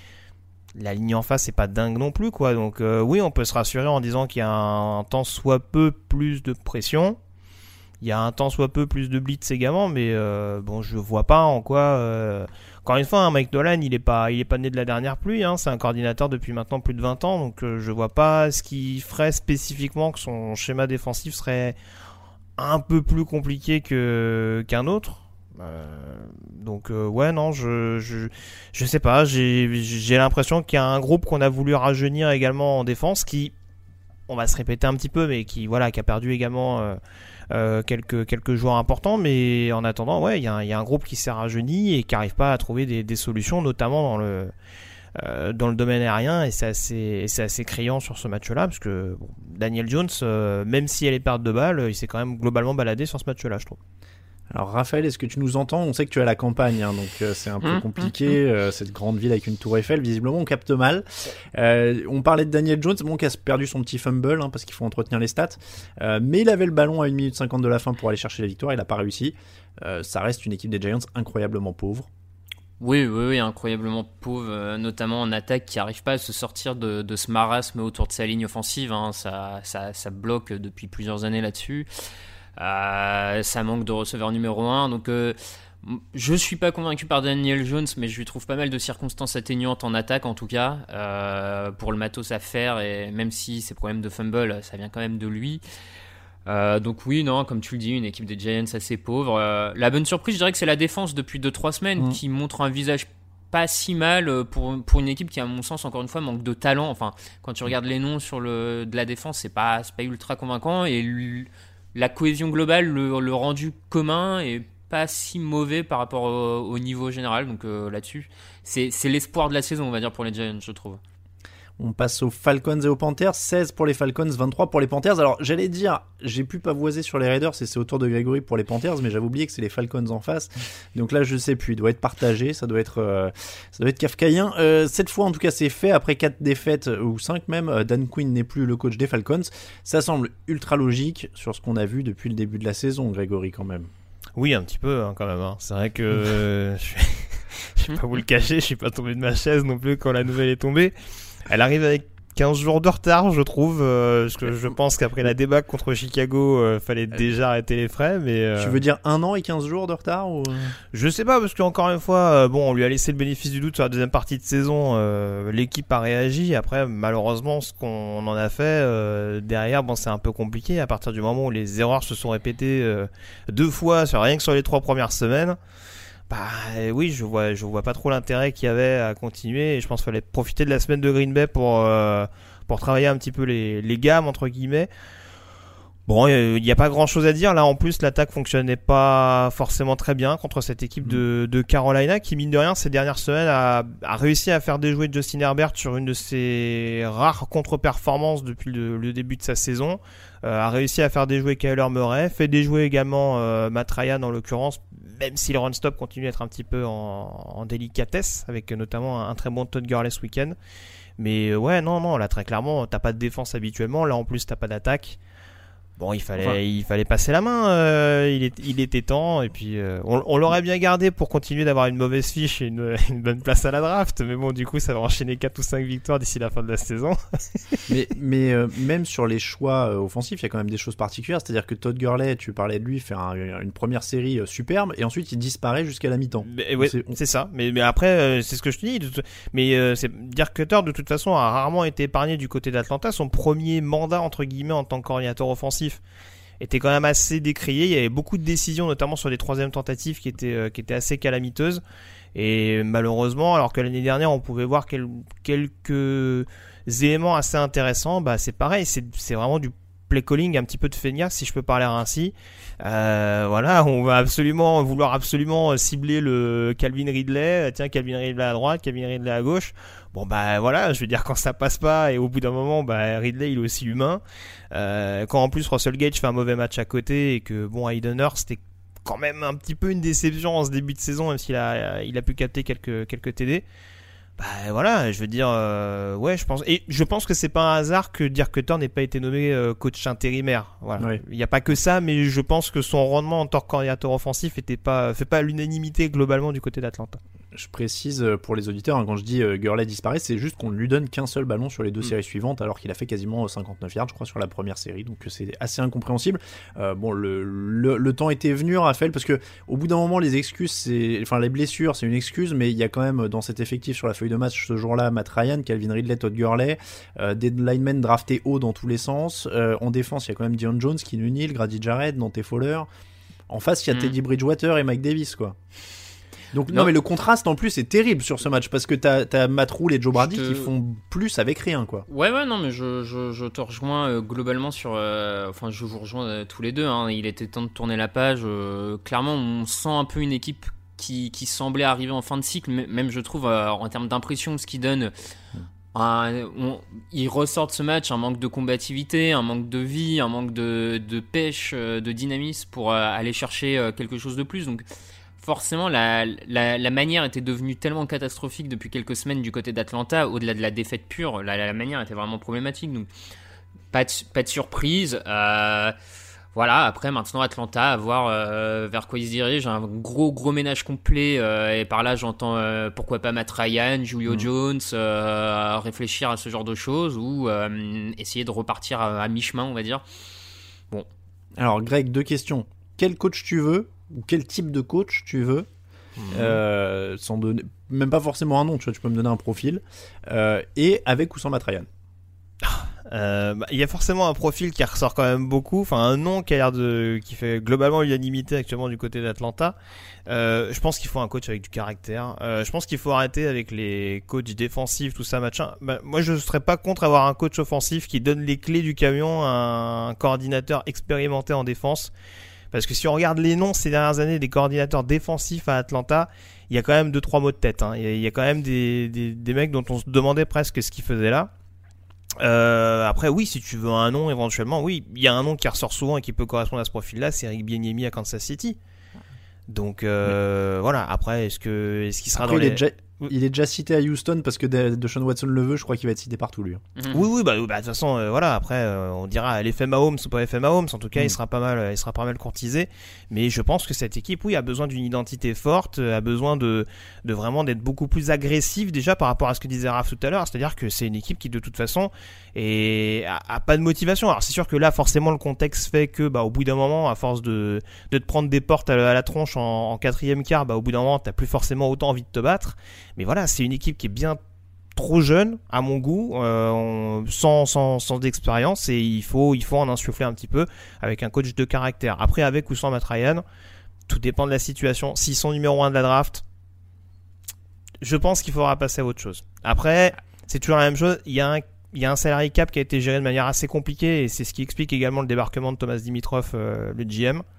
la ligne en face, c'est pas dingue non plus, quoi. Donc, euh, oui, on peut se rassurer en disant qu'il y a un tant soit peu plus de pression. Il y a un tant soit peu plus de blitz également, mais euh, bon, je vois pas en quoi. Euh... Encore une fois, hein, Mike Nolan, il est pas, il est pas né de la dernière pluie. Hein, c'est un coordinateur depuis maintenant plus de vingt ans, donc euh, je vois pas ce qui ferait spécifiquement que son schéma défensif serait un peu plus compliqué que qu'un autre. Euh, donc euh, ouais, non, je, je, je sais pas. J'ai, j'ai l'impression qu'il y a un groupe qu'on a voulu rajeunir également en défense, qui, on va se répéter un petit peu, mais qui, voilà, qui a perdu également. Euh, Euh, quelques, quelques joueurs importants, mais en attendant, ouais, il y, y a un groupe qui s'est rajeuni et qui n'arrive pas à trouver des, des solutions, notamment dans le, euh, dans le domaine aérien, et c'est assez, c'est assez criant sur ce match-là, parce que bon, Daniel Jones, euh, même si elle est perte de balle, il s'est quand même globalement baladé sur ce match-là, je trouve. Alors Raphaël, est-ce que tu nous entends ? On sait que tu es à la campagne, hein, donc euh, c'est un peu mmh, compliqué, mmh. euh, cette grande ville avec une tour Eiffel, visiblement on capte mal. Euh, on parlait de Daniel Jones, bon, qui a perdu son petit fumble, hein, parce qu'il faut entretenir les stats, euh, mais il avait le ballon à une minute cinquante de la fin pour aller chercher la victoire, il n'a pas réussi. Euh, ça reste une équipe des Giants incroyablement pauvre. Oui, oui, oui, incroyablement pauvre, euh, notamment en attaque, qui n'arrive pas à se sortir de, de ce marasme autour de sa ligne offensive, hein, ça, ça, ça bloque depuis plusieurs années là-dessus. Euh, ça manque de receveur numéro un, donc euh, je suis pas convaincu par Daniel Jones, mais je lui trouve pas mal de circonstances atténuantes en attaque en tout cas, euh, pour le matos à faire, et même si ces problèmes de fumble ça vient quand même de lui. Euh, donc oui, non, comme tu le dis, une équipe des Giants assez pauvre. Euh, la bonne surprise, je dirais que c'est la défense depuis deux trois semaines, mmh. qui montre un visage pas si mal pour, pour une équipe qui, à mon sens, encore une fois, manque de talent. Enfin, quand tu regardes les noms sur le, de la défense, c'est pas, c'est pas ultra convaincant. Et l- la cohésion globale, le, le rendu commun est pas si mauvais par rapport au, au niveau général. Donc euh, là-dessus, c'est, c'est l'espoir de la saison, on va dire, pour les Giants, je trouve. On passe aux Falcons et aux Panthers. seize pour les Falcons, vingt-trois pour les Panthers. Alors j'allais dire, j'ai pu pavoiser sur les Raiders et c'est au tour de Grégory pour les Panthers, mais j'avais oublié que c'est les Falcons en face. Donc là je sais plus, il doit être partagé, ça doit être, euh, ça doit être kafkaïen. Euh, cette fois en tout cas c'est fait, après quatre défaites ou cinq même, Dan Quinn n'est plus le coach des Falcons. Ça semble ultra logique sur ce qu'on a vu depuis le début de la saison, Grégory, quand même. Oui, un petit peu hein, quand même. Hein. C'est vrai que euh, je ne vais pas vous le cacher, je suis pas tombé de ma chaise non plus quand la nouvelle est tombée. Elle arrive avec quinze jours de retard, je trouve, euh, parce que je pense qu'après la débâcle contre Chicago, euh, fallait déjà arrêter les frais. Mais euh... tu veux dire un an et quinze jours de retard ou... Je sais pas, parce qu'encore une fois, euh, bon, on lui a laissé le bénéfice du doute sur la deuxième partie de saison. Euh, l'équipe a réagi. Après, malheureusement, ce qu'on en a fait euh, derrière, bon, c'est un peu compliqué. À partir du moment où les erreurs se sont répétées euh, deux fois, sur rien que sur les trois premières semaines. Bah oui, je vois, je vois pas trop l'intérêt qu'il y avait à continuer. Et je pense qu'il fallait profiter de la semaine de Green Bay pour euh, pour travailler un petit peu les les gammes entre guillemets. Bon, il n'y a pas grand chose à dire. Là, en plus, l'attaque fonctionnait pas forcément très bien contre cette équipe de, de Carolina qui, mine de rien, ces dernières semaines a, a réussi à faire déjouer Justin Herbert sur une de ses rares contre-performances depuis le, le début de sa saison. Euh, a réussi à faire déjouer Kyler Murray, fait déjouer également euh, Matt Ryan en l'occurrence, même si le run-stop continue d'être un petit peu en, en délicatesse, avec notamment un, un très bon Todd Gurley ce week-end. Mais euh, ouais, non, non, là, très clairement, t'as pas de défense habituellement. Là, en plus, t'as pas d'attaque. Bon, il fallait, enfin, il fallait passer la main, euh, il, est, il était temps, et puis euh, on, on l'aurait bien gardé pour continuer d'avoir une mauvaise fiche et une, une bonne place à la draft, mais bon, du coup, ça va enchaîner quatre ou cinq victoires d'ici la fin de la saison. mais mais euh, même sur les choix euh, offensifs, il y a quand même des choses particulières, c'est-à-dire que Todd Gurley, tu parlais de lui, fait un, une première série euh, superbe, et ensuite il disparaît jusqu'à la mi-temps. Mais, ouais, c'est, on... c'est ça, mais, mais après, euh, c'est ce que je te dis, mais euh, c'est, Dirk Cutter, de toute façon, a rarement été épargné du côté d'Atlanta. Son premier mandat, entre guillemets, en tant que coordinateur offensif, était quand même assez décrié. Il y avait beaucoup de décisions, notamment sur les troisièmes tentatives, qui étaient, euh, qui étaient assez calamiteuses. Et malheureusement, alors que l'année dernière, on pouvait voir quel, quelques éléments assez intéressants, bah c'est pareil, c'est, c'est vraiment du play calling, un petit peu de feignasse, si je peux parler ainsi. Euh, voilà, on va absolument vouloir absolument cibler le Calvin Ridley. Tiens, Calvin Ridley à droite, Calvin Ridley à gauche. Bon bah voilà, je veux dire, quand ça passe pas et au bout d'un moment, bah Ridley il est aussi humain. Euh, quand en plus Russell Gage fait un mauvais match à côté et que bon, Hayden Hurst c'était quand même un petit peu une déception en ce début de saison, même s'il a il a pu capter quelques quelques T D. Bah voilà, je veux dire, euh, ouais, je pense, et je pense que c'est pas un hasard que Dirk Cutter n'ait pas été nommé euh, coach intérimaire. Voilà, oui. Il n'y a pas que ça, mais je pense que son rendement en tant que coordinateur offensif était pas, fait pas l'unanimité globalement du côté d'Atlanta. Je précise pour les auditeurs, hein, quand je dis euh, Gurley disparaît, c'est juste qu'on ne lui donne qu'un seul ballon sur les deux mmh. séries suivantes, alors qu'il a fait quasiment cinquante-neuf yards, je crois, sur la première série, donc c'est assez incompréhensible. Euh, bon, le, le, le temps était venu, Raphaël, parce que au bout d'un moment, les excuses, c'est, enfin les blessures, c'est une excuse, mais il y a quand même dans cet effectif sur la feuille de match ce jour-là, Matt Ryan, Calvin Ridley, Todd Gurley, euh, des linemen draftés haut dans tous les sens. Euh, en défense, il y a quand même Dion Jones, Keanu Neal, Grady Jarrett, Dante Fowler. En face, il y a mmh. Teddy Bridgewater et Mike Davis, quoi. Donc non. non mais le contraste en plus est terrible sur ce match parce que t'as, t'as Matt Rhule et Joe Brady te... qui font plus avec rien, quoi. Ouais ouais non mais je, je, je te rejoins euh, globalement sur euh, enfin je vous rejoins euh, tous les deux hein. Il était temps de tourner la page, euh, clairement on sent un peu une équipe qui, qui semblait arriver en fin de cycle, même je trouve euh, en termes d'impression ce qui donne mmh. un, on, ils ressortent ce match un manque de combativité, un manque de vie, un manque de, de pêche, de dynamisme pour euh, aller chercher euh, quelque chose de plus, donc forcément, la, la, la manière était devenue tellement catastrophique depuis quelques semaines du côté d'Atlanta, au-delà de la défaite pure, la, la manière était vraiment problématique. Donc, pas de, pas de surprise. Euh, voilà, après, maintenant, Atlanta, à voir euh, vers quoi il se dirige. Un gros, gros ménage complet. Euh, et par là, j'entends euh, pourquoi pas Matt Ryan, Julio mmh. Jones, euh, réfléchir à ce genre de choses ou euh, essayer de repartir à, à mi-chemin, on va dire. Bon. Alors, Greg, deux questions. Quel coach tu veux ? Ou quel type de coach tu veux, mmh. euh, sans donner, même pas forcément un nom, tu vois, tu peux me donner un profil, euh, et avec ou sans Matt Ryan. Euh, bah, il y a forcément un profil qui ressort quand même beaucoup, enfin un nom qui a l'air de, qui fait globalement l'unanimité actuellement du côté d'Atlanta. Euh, je pense qu'il faut un coach avec du caractère. Euh, je pense qu'il faut arrêter avec les coachs défensifs, tout ça, machin. Bah, moi, je serais pas contre avoir un coach offensif qui donne les clés du camion à un coordinateur expérimenté en défense. Parce que si on regarde les noms ces dernières années des coordinateurs défensifs à Atlanta, il y a quand même deux trois mots de tête. Hein. Il y a, il y a quand même des, des, des mecs dont on se demandait presque ce qu'ils faisaient là. Euh, après, oui, si tu veux un nom éventuellement, oui, il y a un nom qui ressort souvent et qui peut correspondre à ce profil-là, c'est Eric Bieniemy à Kansas City. Donc euh, oui. Voilà. Après, est-ce que est-ce qu'il sera Après, dans il les... est déjà... Il est déjà cité à Houston parce que De- Deshaun Watson le veut, je crois qu'il va être cité partout lui. Mmh. Oui, oui, bah, bah de toute façon, euh, voilà. Après, euh, on dira l'effet Mahomes ou pas l'effet Mahomes. En tout cas, mmh. il sera pas mal, il sera pas mal courtisé. Mais je pense que cette équipe, oui, a besoin d'une identité forte, a besoin de, de vraiment d'être beaucoup plus agressive déjà par rapport à ce que disait Raph tout à l'heure. C'est-à-dire que c'est une équipe qui, de toute façon, est, a, a pas de motivation. Alors c'est sûr que là, forcément, le contexte fait que, bah, au bout d'un moment, à force de, de te prendre des portes à la, à la tronche en, en quatrième quart, bah, au bout d'un moment, t'as plus forcément autant envie de te battre. Mais voilà, c'est une équipe qui est bien trop jeune à mon goût, euh, on, sans, sans, sans d'expérience, et il faut, il faut en insuffler un petit peu avec un coach de caractère. Après, avec ou sans Matt Ryan, tout dépend de la situation. S'ils sont numéro un de la draft, je pense qu'il faudra passer à autre chose. Après, c'est toujours la même chose. Il y a un, il y a un salary cap qui a été géré de manière assez compliquée, et c'est ce qui explique également le débarquement de Thomas Dimitroff, euh, le G M.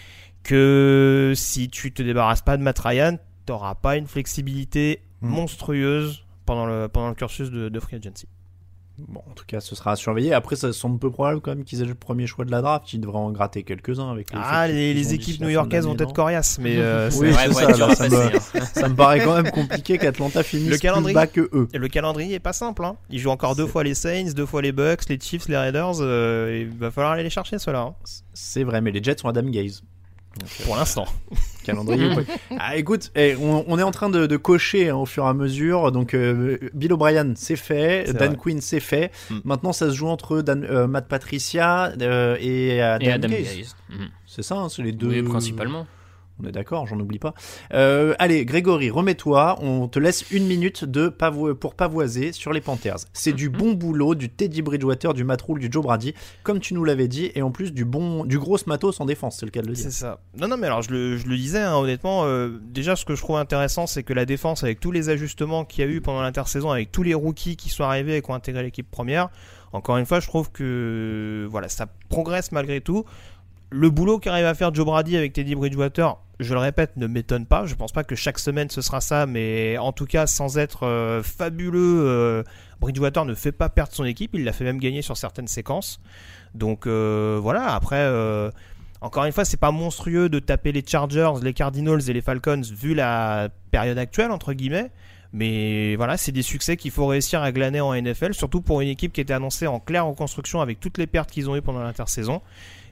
Que si tu te débarrasses pas de Matt Ryan, t'auras pas une flexibilité mmh. monstrueuse pendant le, pendant le cursus de, de free agency. Bon, en tout cas, ce sera à surveiller. Après, ça semble peu probable quand même qu'ils aient le premier choix de la draft. Ils devraient en gratter quelques-uns avec les Ah, les, les équipes new-yorkaises vont être coriaces, mais euh, oui, c'est ça, alors, ça, me, ça me paraît quand même compliqué qu'Atlanta finisse plus bas que eux. Le calendrier est pas simple. Hein. Ils jouent encore c'est... deux fois les Saints, deux fois les Bucks, les Chiefs, les Raiders. Euh, il va falloir aller les chercher, ceux-là. Hein. C'est vrai, mais les Jets sont Adam Gaze. Donc, pour euh, l'instant. Calendrier. Ah, écoute, eh, on, on est en train de, de cocher hein, au fur et à mesure. Donc, euh, Bill O'Brien, c'est fait. C'est Dan vrai. Quinn, c'est fait. Mm. Maintenant, ça se joue entre Dan, euh, Matt Patricia euh, et Adam, et Adam Gaze. Gaze. Mm. C'est ça, hein, c'est les deux. Oui, principalement. On est d'accord, j'en oublie pas. Euh, allez, Grégory, remets-toi. On te laisse une minute de pavo- pour pavoiser sur les Panthers. C'est mm-hmm. du bon boulot, du Teddy Bridgewater, du Matt Rule, du Joe Brady, comme tu nous l'avais dit, et en plus du bon, du gros matos en défense, c'est le cas de le dire. C'est ça. Non, non, mais alors je le, je le disais, hein, honnêtement, euh, déjà ce que je trouve intéressant, c'est que la défense, avec tous les ajustements qu'il y a eu pendant l'intersaison, avec tous les rookies qui sont arrivés et qui ont intégré l'équipe première, encore une fois, je trouve que voilà, ça progresse malgré tout. Le boulot qu'arrive à faire Joe Brady avec Teddy Bridgewater, je le répète, ne m'étonne pas. Je pense pas que chaque semaine ce sera ça, mais en tout cas, sans être euh, fabuleux, euh, Bridgewater ne fait pas perdre son équipe. Il l'a fait même gagner sur certaines séquences. Donc euh, voilà, après, euh, encore une fois, c'est pas monstrueux de taper les Chargers, les Cardinals et les Falcons vu la période actuelle, entre guillemets. Mais voilà, c'est des succès qu'il faut réussir à glaner en N F L, surtout pour une équipe qui était annoncée en claire reconstruction avec toutes les pertes qu'ils ont eues pendant l'intersaison.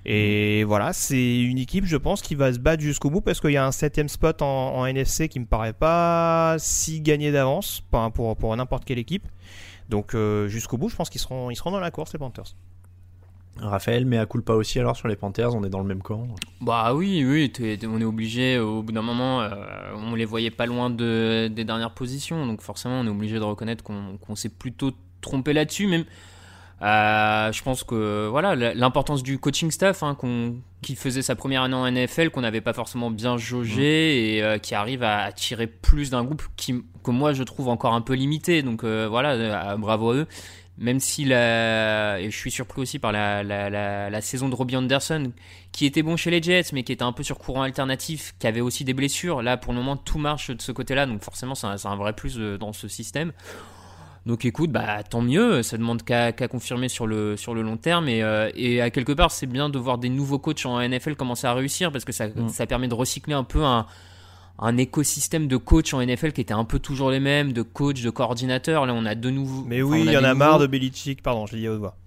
Et voilà, c'est une équipe, je pense, qui va se battre jusqu'au bout parce qu'il y a un septième spot en, en N F C qui me paraît pas si gagné d'avance pour, pour n'importe quelle équipe. Donc euh, jusqu'au bout, je pense qu'ils seront, ils seront dans la course, les Panthers. Raphaël, mais à culpa aussi alors sur les Panthers, on est dans le même camp. Bah oui, oui, t'es, t'es, on est obligé, au bout d'un moment, euh, on les voyait pas loin de, des dernières positions, donc forcément on est obligé de reconnaître qu'on, qu'on s'est plutôt trompé là-dessus, même. Euh, je pense que voilà l'importance du coaching staff hein, qu'on, qui faisait sa première année en N F L, qu'on n'avait pas forcément bien jaugé mmh. et euh, qui arrive à, à tirer plus d'un groupe qui, que moi je trouve encore un peu limité, donc euh, voilà, euh, bravo à eux. Même si la... et je suis surpris aussi par la, la, la, la saison de Robbie Anderson qui était bon chez les Jets mais qui était un peu sur courant alternatif, qui avait aussi des blessures. Là pour le moment tout marche de ce côté-là, donc forcément c'est un, c'est un vrai plus dans ce système. Donc écoute, bah tant mieux, ça demande qu'à, qu'à confirmer sur le, sur le long terme et, euh, et à quelque part c'est bien de voir des nouveaux coachs en N F L commencer à réussir parce que ça, mmh. ça permet de recycler un peu un, un écosystème de coachs en N F L qui était un peu toujours les mêmes, de coachs, de coordinateurs. Là on a de nouveaux... Mais oui, il y en a nouveaux... marre de Belichick, pardon, je l'ai dit à haute voix.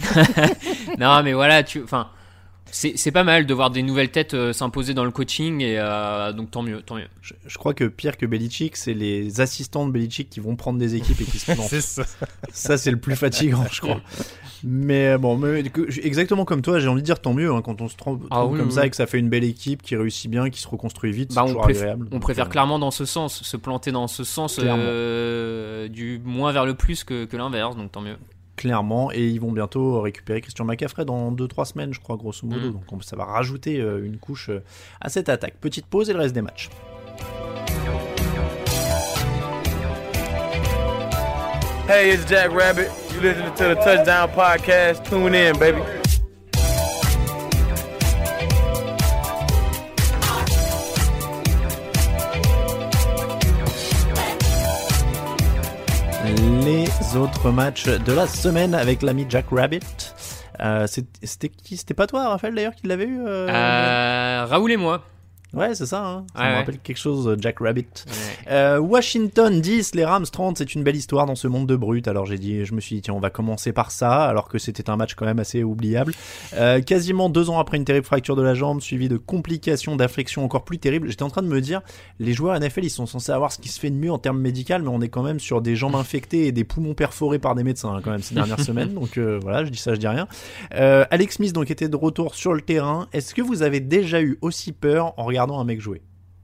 Non mais voilà, tu... Enfin, C'est, c'est pas mal de voir des nouvelles têtes euh, s'imposer dans le coaching et euh, donc tant mieux, tant mieux. Je, je crois que pire que Belichick, c'est les assistants de Belichick qui vont prendre des équipes et qui se plantent. C'est ça. Ça c'est le plus fatigant, je crois. Mais bon, mais, exactement comme toi, j'ai envie de dire tant mieux hein, quand on se trompe ah, oui, comme oui. ça et que ça fait une belle équipe qui réussit bien, qui se reconstruit vite, bah, c'est toujours préf- agréable. On préfère euh... clairement dans ce sens, se planter dans ce sens euh, du moins vers le plus que, que l'inverse, donc tant mieux. clairement, et ils vont bientôt récupérer Christian McCaffrey dans deux trois semaines, je crois, grosso modo. Mmh. Donc ça va rajouter euh, une couche euh, à cette attaque. Petite pause et le reste des matchs. Hey, it's Jack Rabbit. You listening to the Touchdown Podcast. Tune in, baby. Les autres matchs de la semaine avec l'ami Jack Rabbit. Euh, c'était qui? C'était pas toi, Raphaël, d'ailleurs, qui l'avait eu euh... Euh, Raoul et moi. Ouais, c'est ça, hein. Ça ouais, me ouais. rappelle quelque chose, Jack Rabbit. Ouais. Euh, Washington dix, les Rams trente, c'est une belle histoire dans ce monde de brutes. Alors j'ai dit, je me suis dit, tiens, on va commencer par ça, alors que c'était un match quand même assez oubliable. Euh, quasiment deux ans après une terrible fracture de la jambe, suivie de complications d'affection encore plus terribles. J'étais en train de me dire, les joueurs N F L, ils sont censés avoir ce qui se fait de mieux en termes médicaux, mais on est quand même sur des jambes infectées et des poumons perforés par des médecins, hein, quand même, ces dernières semaines. Donc euh, voilà, je dis ça, je dis rien. Euh, Alex Smith, donc, était de retour sur le terrain. Est-ce que vous avez déjà eu aussi peur en regardant un mec jouer?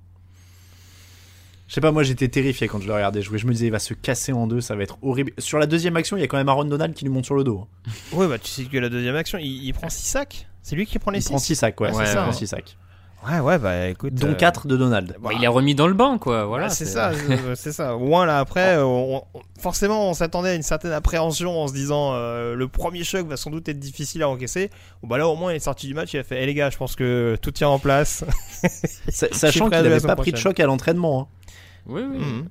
Je sais pas, moi j'étais terrifié quand je le regardais jouer. Je me disais, il va se casser en deux, ça va être horrible. Sur la deuxième action, il y a quand même Aaron Donald qui lui monte sur le dos. Ouais, bah tu sais que la deuxième action, il, il prend six sacs. C'est lui qui prend les six. Il prend six sacs, ouais. ouais, ouais, c'est ça, ça, prend hein. six sacs. Ouais, ouais, bah écoute. Dont euh... quatre de Donald. Bah, il a remis dans le banc, quoi. Voilà. Bah, c'est, c'est ça, c'est ça. Au moins là après, on, on, forcément, on s'attendait à une certaine appréhension en se disant euh, le premier choc va sans doute être difficile à encaisser. Bon, bah là, au moins, il est sorti du match, il a fait, hé hey, les gars, je pense que tout tient en place. Sachant qu'il n'avait pas pris de choc à l'entraînement. Hein. Oui, oui. Mmh.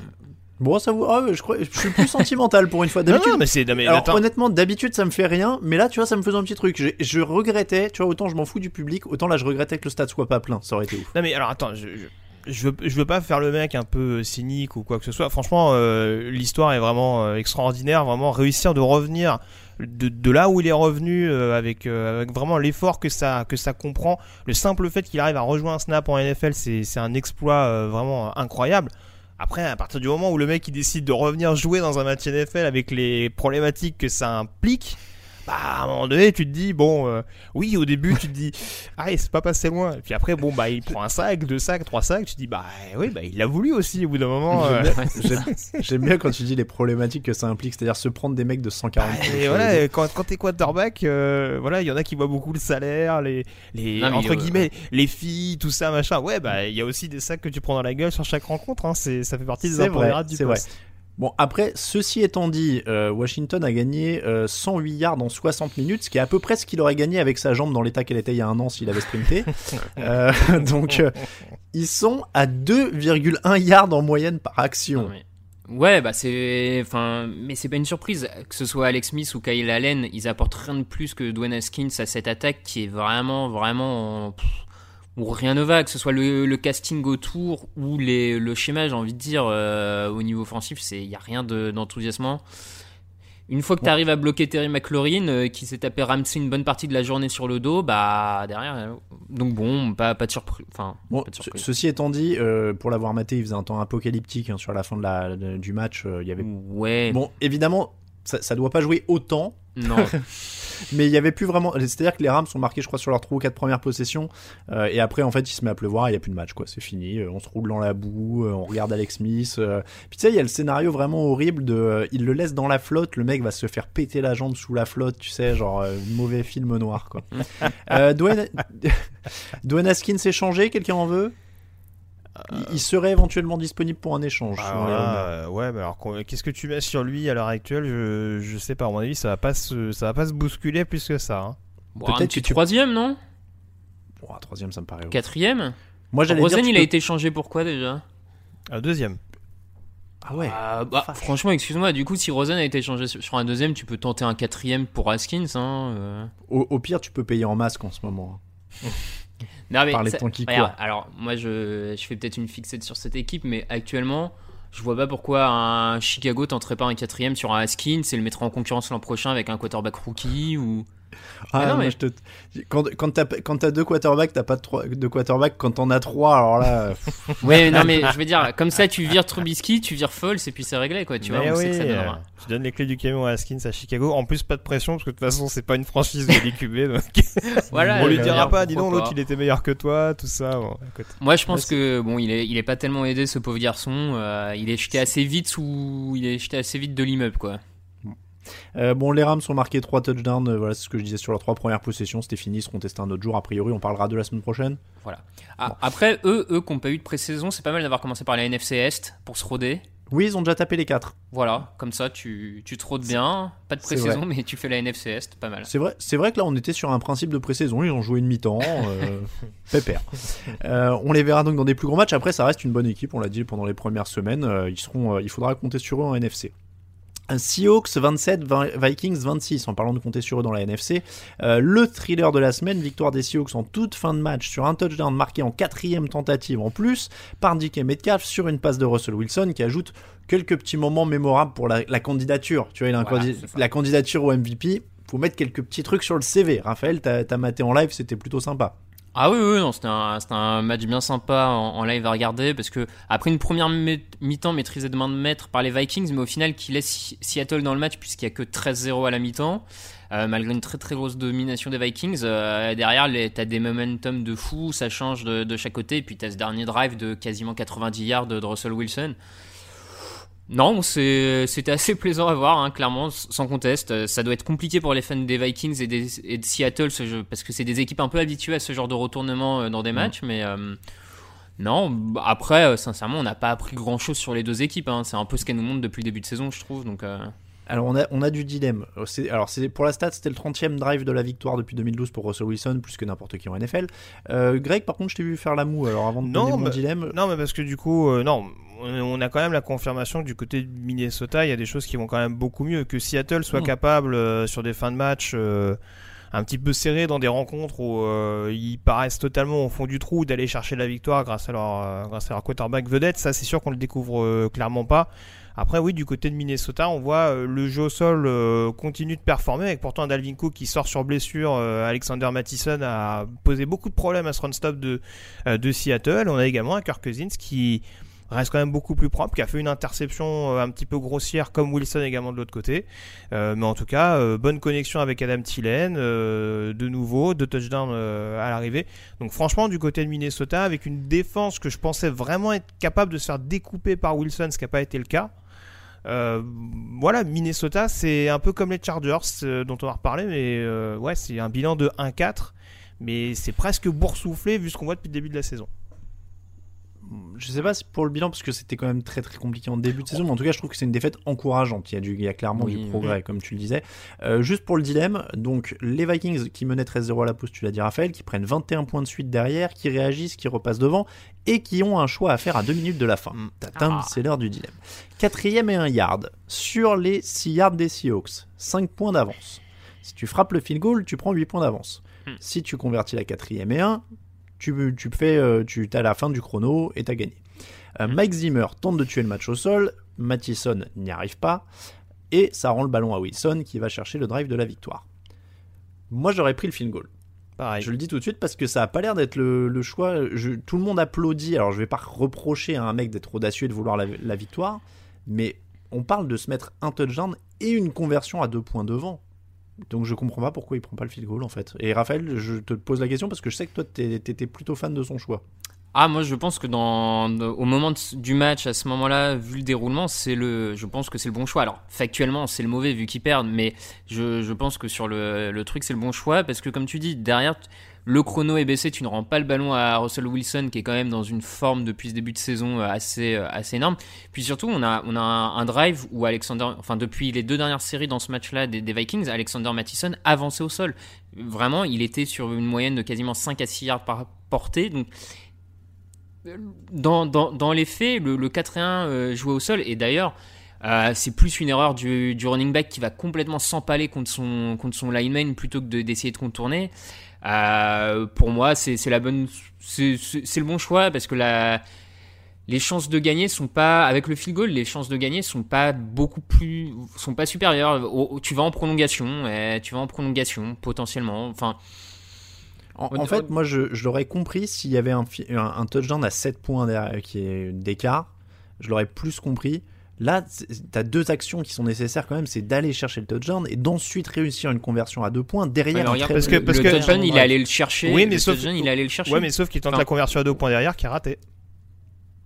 Bon, ça vous. Ah, je, crois... je suis plus sentimental pour une fois. D'habitude. Non, non, mais c'est. Non, mais alors, attends. honnêtement, d'habitude, ça me fait rien. Mais là, tu vois, ça me faisait un petit truc. Je, je regrettais, tu vois, autant je m'en fous du public, autant là, je regrettais que le stade soit pas plein. Ça aurait été ouf. Non, mais alors, attends, je. je... Je veux, je veux pas faire le mec un peu cynique ou quoi que ce soit. Franchement, euh, l'histoire est vraiment euh, extraordinaire. Vraiment, réussir de revenir de, de là où il est revenu euh, avec, euh, avec vraiment l'effort que ça, que ça comprend. Le simple fait qu'il arrive à rejouer un snap en N F L, c'est, c'est un exploit euh, vraiment incroyable. Après, à partir du moment où le mec il décide de revenir jouer dans un match N F L avec les problématiques que ça implique, bah à un moment donné tu te dis bon euh, oui au début tu te dis ah c'est pas passé loin, et puis après bon bah il prend un sac, deux sacs, trois sacs, tu te dis bah oui bah il l'a voulu aussi au bout d'un moment. J'aime, euh... bien, j'aime, j'aime bien quand tu dis les problématiques que ça implique, c'est-à-dire se prendre des mecs de cent quarante. Bah, et voilà, quand, quand t'es quarterback, euh, voilà, il y en a qui voient beaucoup le salaire, les, les non, entre guillemets, euh... les filles, tout ça machin. Ouais bah il y a aussi des sacs que tu prends dans la gueule sur chaque rencontre, hein. c'est, ça fait partie des impondérables du poste. Vrai. Bon, après, ceci étant dit, euh, Washington a gagné euh, cent huit yards en soixante minutes, ce qui est à peu près ce qu'il aurait gagné avec sa jambe dans l'état qu'elle était il y a un an s'il avait sprinté. euh, donc, euh, ils sont à deux virgule un yards en moyenne par action. Non, mais... Ouais, bah c'est, enfin, mais c'est pas une surprise que ce soit Alex Smith ou Kyle Allen, ils apportent rien de plus que Dwayne Haskins à cette attaque qui est vraiment, vraiment. Pff, ou rien ne va, que ce soit le, le casting autour ou les, le schéma, j'ai envie de dire, euh, au niveau offensif, il n'y a rien de, d'enthousiasmant. Une fois que tu arrives à bloquer Terry McLaurin, euh, qui s'est tapé Ramsey une bonne partie de la journée sur le dos, bah derrière, euh, donc bon, pas, pas de surprise. Enfin, bon, pas de surprise. Ce, ceci étant dit, euh, pour l'avoir maté, il faisait un temps apocalyptique hein, sur la fin de la, de, du match. Il euh, y avait. Ouais. Bon, évidemment, ça, ça doit pas jouer autant. Non. Mais il y avait plus vraiment, c'est-à-dire que les Rams sont marqués je crois sur leurs trois ou quatre premières possessions euh, et après en fait il se met à pleuvoir, il y a plus de match quoi, c'est fini, euh, on se roule dans la boue, euh, on regarde Alex Smith, euh, puis tu sais il y a le scénario vraiment horrible de euh, il le laisse dans la flotte, le mec va se faire péter la jambe sous la flotte, tu sais, genre euh, mauvais film noir quoi. euh, Dwayne Dwayne Haskins s'est changé, quelqu'un en veut? Il, il serait éventuellement disponible pour un échange. Alors là, euh, ouais, mais alors qu'est-ce que tu mets sur lui à l'heure actuelle? Je, je sais pas. À mon avis, ça va pas se, ça va pas se bousculer plus que ça. Hein. Bon, peut-être que tu... troisième, non? Bon, troisième, ça me paraît. Quatrième. Moi, j'allais Rosen, dire. il peux... a été changé pour quoi déjà? Un deuxième. Ah ouais. Euh, bah, franchement, excuse-moi. Du coup, si Rosen a été changé sur un deuxième, tu peux tenter un quatrième pour Haskins. Hein, euh... au, au pire, tu peux payer en masque en ce moment. Non, mais par les ça, temps qui regarde, courent. alors moi je, je fais peut-être une fixette sur cette équipe, mais actuellement je vois pas pourquoi un Chicago tenterait pas un quatrième sur un Haskins et le mettrait en concurrence l'an prochain avec un quarterback rookie ou. Ah mais non, mais... mais je te... quand, quand, t'as, quand t'as deux quarterbacks, t'as pas de, trois, de quarterback. Quand t'en as trois, alors là. Ouais, non, mais je veux dire, comme ça, tu vires Trubisky, tu vires Foles et puis c'est réglé, quoi. Tu mais vois, on oui, sait que ça donnera. Tu donnes les clés du camion à Haskins à Chicago. En plus, pas de pression parce que de toute façon, c'est pas une franchise de l'I Q B. Donc... voilà, on lui dira pas, dis donc, pas. l'autre il était meilleur que toi, tout ça. Bon, moi, je pense là, que bon, il est, il est pas tellement aidé, ce pauvre garçon. Euh, il est jeté assez vite sous, il est jeté assez vite de l'immeuble, quoi. Euh, bon, les Rams ont marqué trois touchdowns. Euh, voilà, c'est ce que je disais sur leurs trois premières possessions. C'était fini, ils seront testés un autre jour. A priori, on parlera de la semaine prochaine. Voilà. Ah, bon. Après, eux, eux qui n'ont pas eu de pré-saison, c'est pas mal d'avoir commencé par la N F C Est pour se roder. Oui, ils ont déjà tapé les quatre. Voilà, comme ça, tu, tu te rôdes bien. Pas de pré-saison, mais tu fais la N F C Est, pas mal. C'est vrai, c'est vrai que là, on était sur un principe de pré-saison. Ils ont joué une mi-temps. Euh, pépère. Euh, on les verra donc dans des plus gros matchs. Après, ça reste une bonne équipe. On l'a dit pendant les premières semaines. Euh, ils seront, euh, il faudra compter sur eux en N F C. Seahawks vingt-sept, Vikings vingt-six, en parlant de compter sur eux dans la N F C. Euh, le thriller de la semaine, victoire des Seahawks en toute fin de match sur un touchdown marqué en quatrième tentative en plus par D K Metcalf sur une passe de Russell Wilson qui ajoute quelques petits moments mémorables pour la, la candidature. Tu vois, il a voilà, candi- la candidature au M V P, faut mettre quelques petits trucs sur le C V. Raphaël, t'as, t'as maté en live, c'était plutôt sympa. Ah oui, oui, non, c'était un, c'était un match bien sympa en, en live à regarder parce que après une première mi-temps maîtrisée de main de maître par les Vikings, mais au final qui laisse Seattle dans le match puisqu'il n'y a que treize zéro à la mi-temps, euh, malgré une très très grosse domination des Vikings. Euh, derrière, les, t'as des momentum de fou, ça change de, de chaque côté, et puis t'as ce dernier drive de quasiment quatre-vingt-dix yards de, de Russell Wilson. Non, c'est, c'était assez plaisant à voir, hein, clairement, sans conteste. Ça doit être compliqué pour les fans des Vikings et, des, et de Seattle, ce jeu, parce que c'est des équipes un peu habituées à ce genre de retournement dans des matchs, mmh. mais euh, non, après, sincèrement, on n'a pas appris grand-chose sur les deux équipes. Hein. C'est un peu ce qu'elles nous montrent depuis le début de saison, je trouve. Donc, euh... Alors, on a, on a du dilemme. C'est, alors, c'est, pour la stat, c'était le trentième drive de la victoire depuis deux mille douze pour Russell Wilson, plus que n'importe qui en N F L. Euh, Greg, par contre, je t'ai vu faire la moue, alors avant de non, donner mon mais, dilemme. Non, mais parce que du coup, euh, non... on a quand même la confirmation que du côté de Minnesota, il y a des choses qui vont quand même beaucoup mieux. Que Seattle soit mmh. capable, euh, sur des fins de match euh, un petit peu serrées dans des rencontres où euh, ils paraissent totalement au fond du trou, d'aller chercher la victoire grâce à leur, euh, grâce à leur quarterback vedette, ça c'est sûr qu'on le découvre euh, clairement pas. Après oui, du côté de Minnesota, on voit euh, le jeu au sol euh, continue de performer, avec pourtant un Dalvin Cook qui sort sur blessure. euh, Alexander Mattison a posé beaucoup de problèmes à ce run-stop de, euh, de Seattle. On a également un Kirk Cousins qui reste quand même beaucoup plus propre, qui a fait une interception un petit peu grossière comme Wilson également de l'autre côté, euh, mais en tout cas euh, bonne connexion avec Adam Thielen, euh, de nouveau deux touchdowns euh, à l'arrivée. Donc franchement, du côté de Minnesota, avec une défense que je pensais vraiment être capable de se faire découper par Wilson, ce qui n'a pas été le cas. Euh, voilà, Minnesota, c'est un peu comme les Chargers euh, dont on va reparler, mais euh, ouais, c'est un bilan de un quatre, mais c'est presque boursouflé vu ce qu'on voit depuis le début de la saison. Je sais pas si pour le bilan, parce que c'était quand même très très compliqué en début de saison, mais en tout cas je trouve que c'est une défaite encourageante. Il y a, du, il y a clairement oui, du progrès, oui. comme tu le disais. Euh, juste pour le dilemme, donc les Vikings qui menaient treize zéro à la pause, tu l'as dit Raphaël, qui prennent vingt et un points de suite derrière, qui réagissent, qui repassent devant et qui ont un choix à faire à deux minutes de la fin. Mmh. Tatin, ah. C'est l'heure du dilemme. Quatrième et un yard sur les six yards des Seahawks, cinq points d'avance. Si tu frappes le field goal, tu prends huit points d'avance. Mmh. Si tu convertis la quatrième et un, Tu, tu fais, tu as la fin du chrono et t'as gagné. Euh, Mike Zimmer tente de tuer le match au sol, Mattison n'y arrive pas, et ça rend le ballon à Wilson qui va chercher le drive de la victoire. Moi j'aurais pris le field goal. Pareil. Je le dis tout de suite parce que ça a pas l'air d'être le, le choix. Je, tout le monde applaudit, alors je vais pas reprocher à un mec d'être audacieux et de vouloir la, la victoire, mais on parle de se mettre un touchdown et une conversion à deux points devant. Donc je comprends pas pourquoi il prend pas le field goal en fait. Et Raphaël, je te pose la question parce que je sais que toi t'étais plutôt fan de son choix. Ah, moi je pense que dans, au moment de, du match, à ce moment-là, vu le déroulement, c'est le, je pense que c'est le bon choix. Alors factuellement c'est le mauvais vu qu'ils perdent, mais je, je pense que sur le, le truc c'est le bon choix parce que comme tu dis, derrière le chrono est baissé, tu ne rends pas le ballon à Russell Wilson qui est quand même dans une forme depuis ce début de saison assez, assez énorme. Puis surtout, on a, on a un, un drive où Alexander, enfin depuis les deux dernières séries dans ce match-là des, des Vikings, Alexander Mattison avançait au sol. Vraiment, il était sur une moyenne de quasiment cinq à six yards par portée. Donc, dans, dans, dans les faits, le, le quatre et un euh, joué au sol, et d'ailleurs, Euh, c'est plus une erreur du, du running back qui va complètement s'empaler contre son, contre son lineman plutôt que de, d'essayer de contourner. Euh, pour moi, c'est, c'est, la bonne, c'est, c'est, c'est le bon choix parce que la, les chances de gagner sont pas, avec le field goal, les chances de gagner sont pas beaucoup plus, sont pas supérieures. Oh, tu vas en prolongation, et tu vas en prolongation potentiellement. Enfin. En, en fait, moi, je, je l'aurais compris s'il y avait un, un, un touchdown à sept points qui est d'écart. Je l'aurais plus compris. Là, tu as deux actions qui sont nécessaires quand même, c'est d'aller chercher le touchdown et d'ensuite réussir une conversion à deux points derrière. Ouais, regarde, parce que, parce le, que, le touchdown, il est allé le chercher. Oui, mais le sauf, touchdown, il est allé le chercher. Ouais, mais sauf qu'il tente enfin, la conversion à deux points derrière qui est ratée.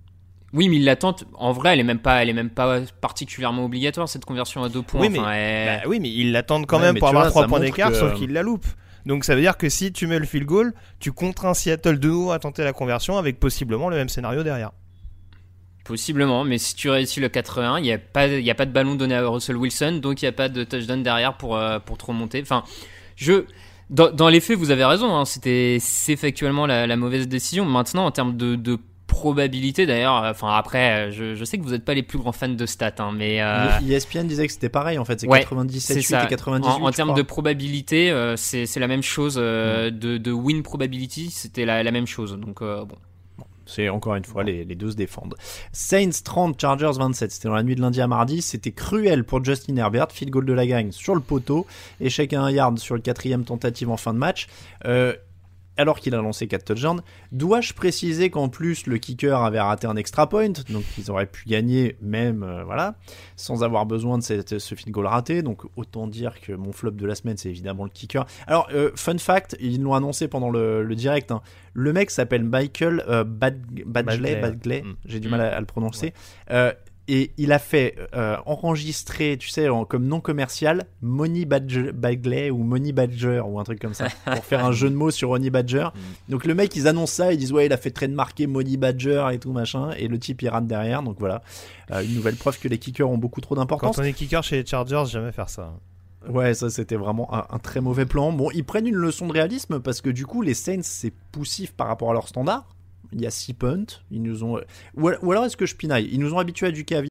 Oui, mais il l'attend. En vrai, elle est même pas, elle est même pas particulièrement obligatoire cette conversion à deux points. Oui, mais, enfin, elle... bah, oui, mais ils l'attendent quand ouais, même pour avoir vois, trois points d'écart, que... sauf qu'ils la loupent. Donc ça veut dire que si tu mets le field goal, tu contrains Seattle de nouveau à tenter la conversion avec possiblement le même scénario derrière. Possiblement, mais si tu réussis le quatre-vingt-un, il n'y a pas, il y a pas de ballon donné à Russell Wilson, donc il n'y a pas de touchdown derrière pour euh, pour te remonter. Enfin, je dans, dans les faits, vous avez raison. Hein, c'était c'est factuellement la, la mauvaise décision. Maintenant, en termes de, de probabilité, d'ailleurs, enfin après, je, je sais que vous n'êtes pas les plus grands fans de stats, hein, mais euh... E S P N disait que c'était pareil en fait, c'est ouais, quatre-vingt-dix-sept c'est huit et quatre-vingt-dix-huit. En, en termes de probabilité, euh, c'est c'est la même chose. Euh, mm. de, de win probability, c'était la, la même chose. Donc euh, bon. C'est encore une fois, les, les deux se défendent. Saints trente, Chargers vingt-sept. C'était dans la nuit de lundi à mardi. C'était cruel pour Justin Herbert. Field goal de la gagne sur le poteau. Échec à un yard sur le quatrième tentative en fin de match. Euh, alors qu'il a lancé quatre touchdowns. Dois-je préciser qu'en plus, le kicker avait raté un extra point. Donc, ils auraient pu gagner même, euh, voilà, sans avoir besoin de cette, ce field goal raté. Donc, autant dire que mon flop de la semaine, c'est évidemment le kicker. Alors, euh, fun fact, ils l'ont annoncé pendant le, le direct, hein. Le mec s'appelle Michael euh, Bad, Badgley, Badgley. Mmh. J'ai du mal à, à le prononcer. Ouais. Euh, et il a fait euh, enregistrer, tu sais, en, comme nom commercial, Money Badger, Badgley ou Money Badger ou un truc comme ça, pour faire un jeu de mots sur Honey Badger. Mmh. Donc le mec, ils annoncent ça, ils disent ouais, il a fait trademarker Money Badger et tout machin, et le type il rate derrière. Donc voilà, euh, une nouvelle preuve que les kickers ont beaucoup trop d'importance. Quand on est kicker chez les Chargers, jamais faire ça. Ouais, ça c'était vraiment un, un très mauvais plan. Bon, ils prennent une leçon de réalisme parce que du coup, les Saints, c'est poussif par rapport à leurs standards. Il y a six punts. Ils nous ont... Ou, ou alors est-ce que je pinaille ? Ils nous ont habitués à du K V.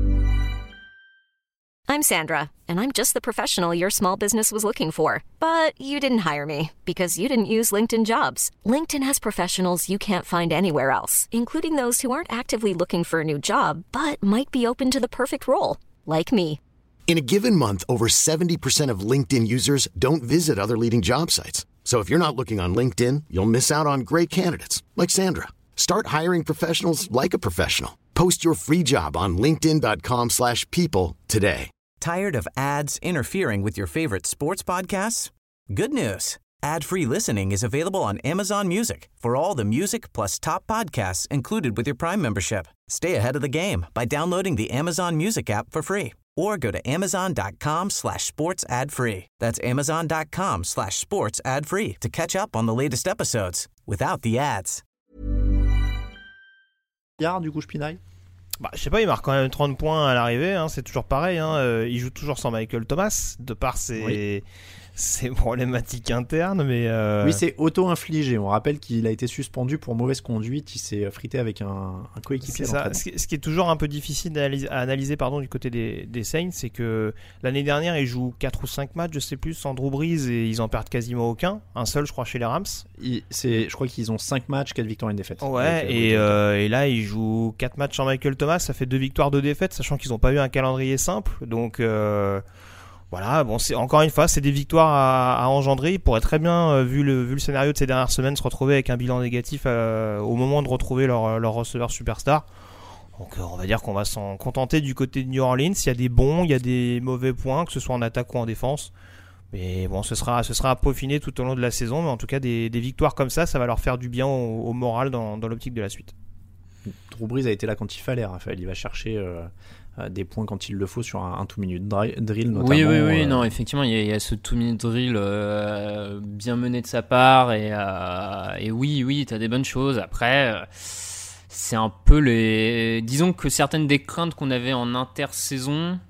I'm Sandra, and I'm just the professional your small business was looking for. But you didn't hire me because you didn't use LinkedIn Jobs. LinkedIn has professionals you can't find anywhere else, including those who aren't actively looking for a new job, but might be open to the perfect role, like me. In a given month, over seventy percent of LinkedIn users don't visit other leading job sites. So if you're not looking on LinkedIn, you'll miss out on great candidates like Sandra. Start hiring professionals like a professional. Post your free job on linkedin dot com slash people today. Tired of ads interfering with your favorite sports podcasts? Good news. Ad-free listening is available on Amazon Music for all the music plus top podcasts included with your Prime membership. Stay ahead of the game by downloading the Amazon Music app for free or go to amazon.com slash sports ad free. That's amazon.com slash sports ad free to catch up on the latest episodes without the ads. Yard, du coup, je pinaille. Bah, je sais pas, il marque quand même trente points à l'arrivée, hein, c'est toujours pareil. Hein, euh, il joue toujours sans Michael Thomas, de par ses, oui. ses problématiques internes. Mais euh... Oui, c'est auto-infligé. On rappelle qu'il a été suspendu pour mauvaise conduite. Il s'est frité avec un, un coéquipier. C'est ça. Ce qui, ce qui est toujours un peu difficile à analyser, à analyser pardon, du côté des, des Saints, c'est que l'année dernière, ils jouent quatre ou cinq matchs, je sais plus, sans Drew Brees et ils en perdent quasiment aucun. Un seul, je crois, chez les Rams. Il, c'est, je crois qu'ils ont cinq matchs, quatre victoires et une défaite. Ouais, et, euh, et là, ils jouent quatre matchs sans Michael Thomas. Ça fait deux victoires, deux défaites, sachant qu'ils n'ont pas eu un calendrier simple. Donc... Euh, Voilà, bon, c'est encore une fois, c'est des victoires à, à engendrer. Ils pourraient très bien, euh, vu le vu le scénario de ces dernières semaines, se retrouver avec un bilan négatif euh, au moment de retrouver leur leur receveur superstar. Donc, euh, on va dire qu'on va s'en contenter du côté de New Orleans. Il y a des bons, il y a des mauvais points, que ce soit en attaque ou en défense. Mais bon, ce sera ce sera à peaufiner tout au long de la saison. Mais en tout cas, des des victoires comme ça, ça va leur faire du bien au, au moral dans dans l'optique de la suite. Drew Brees a été là quand il fallait, Raphaël. Il va chercher euh, des points quand il le faut sur un, un two-minute drill, notamment. Oui, oui, oui. Euh... Non, effectivement, il y, a, il y a ce two-minute drill euh, bien mené de sa part. Et, euh, et oui, oui, tu as des bonnes choses. Après, euh, c'est un peu les... Disons que certaines des craintes qu'on avait en intersaison,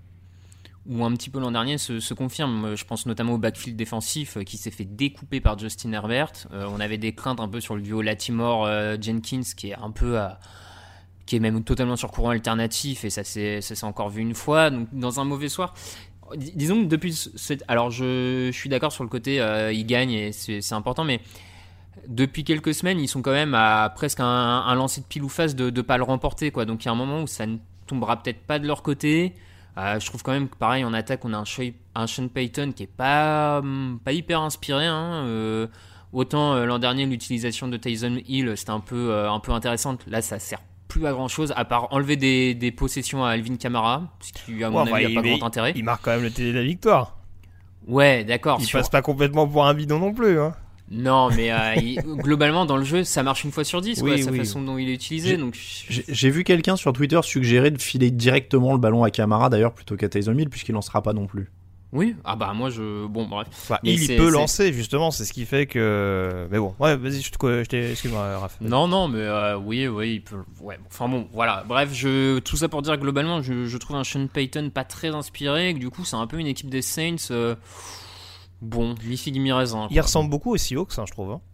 ou un petit peu l'an dernier, se, se confirment. Je pense notamment au backfield défensif qui s'est fait découper par Justin Herbert. Euh, on avait des craintes un peu sur le duo Latimore-Jenkins euh, qui est un peu à... qui est même totalement sur courant alternatif, et ça s'est, ça s'est encore vu une fois, donc dans un mauvais soir. Dis, disons que depuis... Cette, alors je, je suis d'accord sur le côté, euh, ils gagnent, et c'est, c'est important, mais depuis quelques semaines, ils sont quand même à presque un, un lancer de pile ou face de ne pas le remporter, quoi. Donc il y a un moment où ça ne tombera peut-être pas de leur côté. Euh, je trouve quand même que pareil, en attaque, on a un, Shoy, un Sean Payton qui est pas, pas hyper inspiré, hein. euh, autant euh, l'an dernier, l'utilisation de Tyson Hill, c'était un peu, euh, un peu intéressante. Là, ça sert plus à grand chose à part enlever des, des possessions à Alvin Kamara, ce qui à mon ouais, avis bah, n'a pas il, grand intérêt. Il marque quand même le T D de la victoire. Ouais, d'accord. Il sur... passe pas complètement pour un bidon non plus, hein. Non, mais euh, il, globalement, dans le jeu, ça marche une fois sur dix, oui, quoi, sa oui. façon dont il est utilisé. J'ai, donc... j'ai, j'ai vu quelqu'un sur Twitter suggérer de filer directement le ballon à Camara, d'ailleurs, plutôt qu'à Taysom Hill, puisqu'il lancera pas non plus. Oui, ah bah moi je. Bon, bref. Bah, il c'est, peut c'est... lancer, justement, c'est ce qui fait que. Mais bon, ouais, vas-y, je te. Je t'ai... Excuse-moi, Raph. Non, non, mais euh, oui, oui, il peut. Ouais, enfin bon, voilà. Bref, je... tout ça pour dire que globalement, je, je trouve un Sean Payton pas très inspiré, et que du coup, c'est un peu une équipe des Saints. Euh... Bon, mi-figue, mi-raisin. Il ressemble beaucoup aux Seahawks, hein, je trouve. Hein.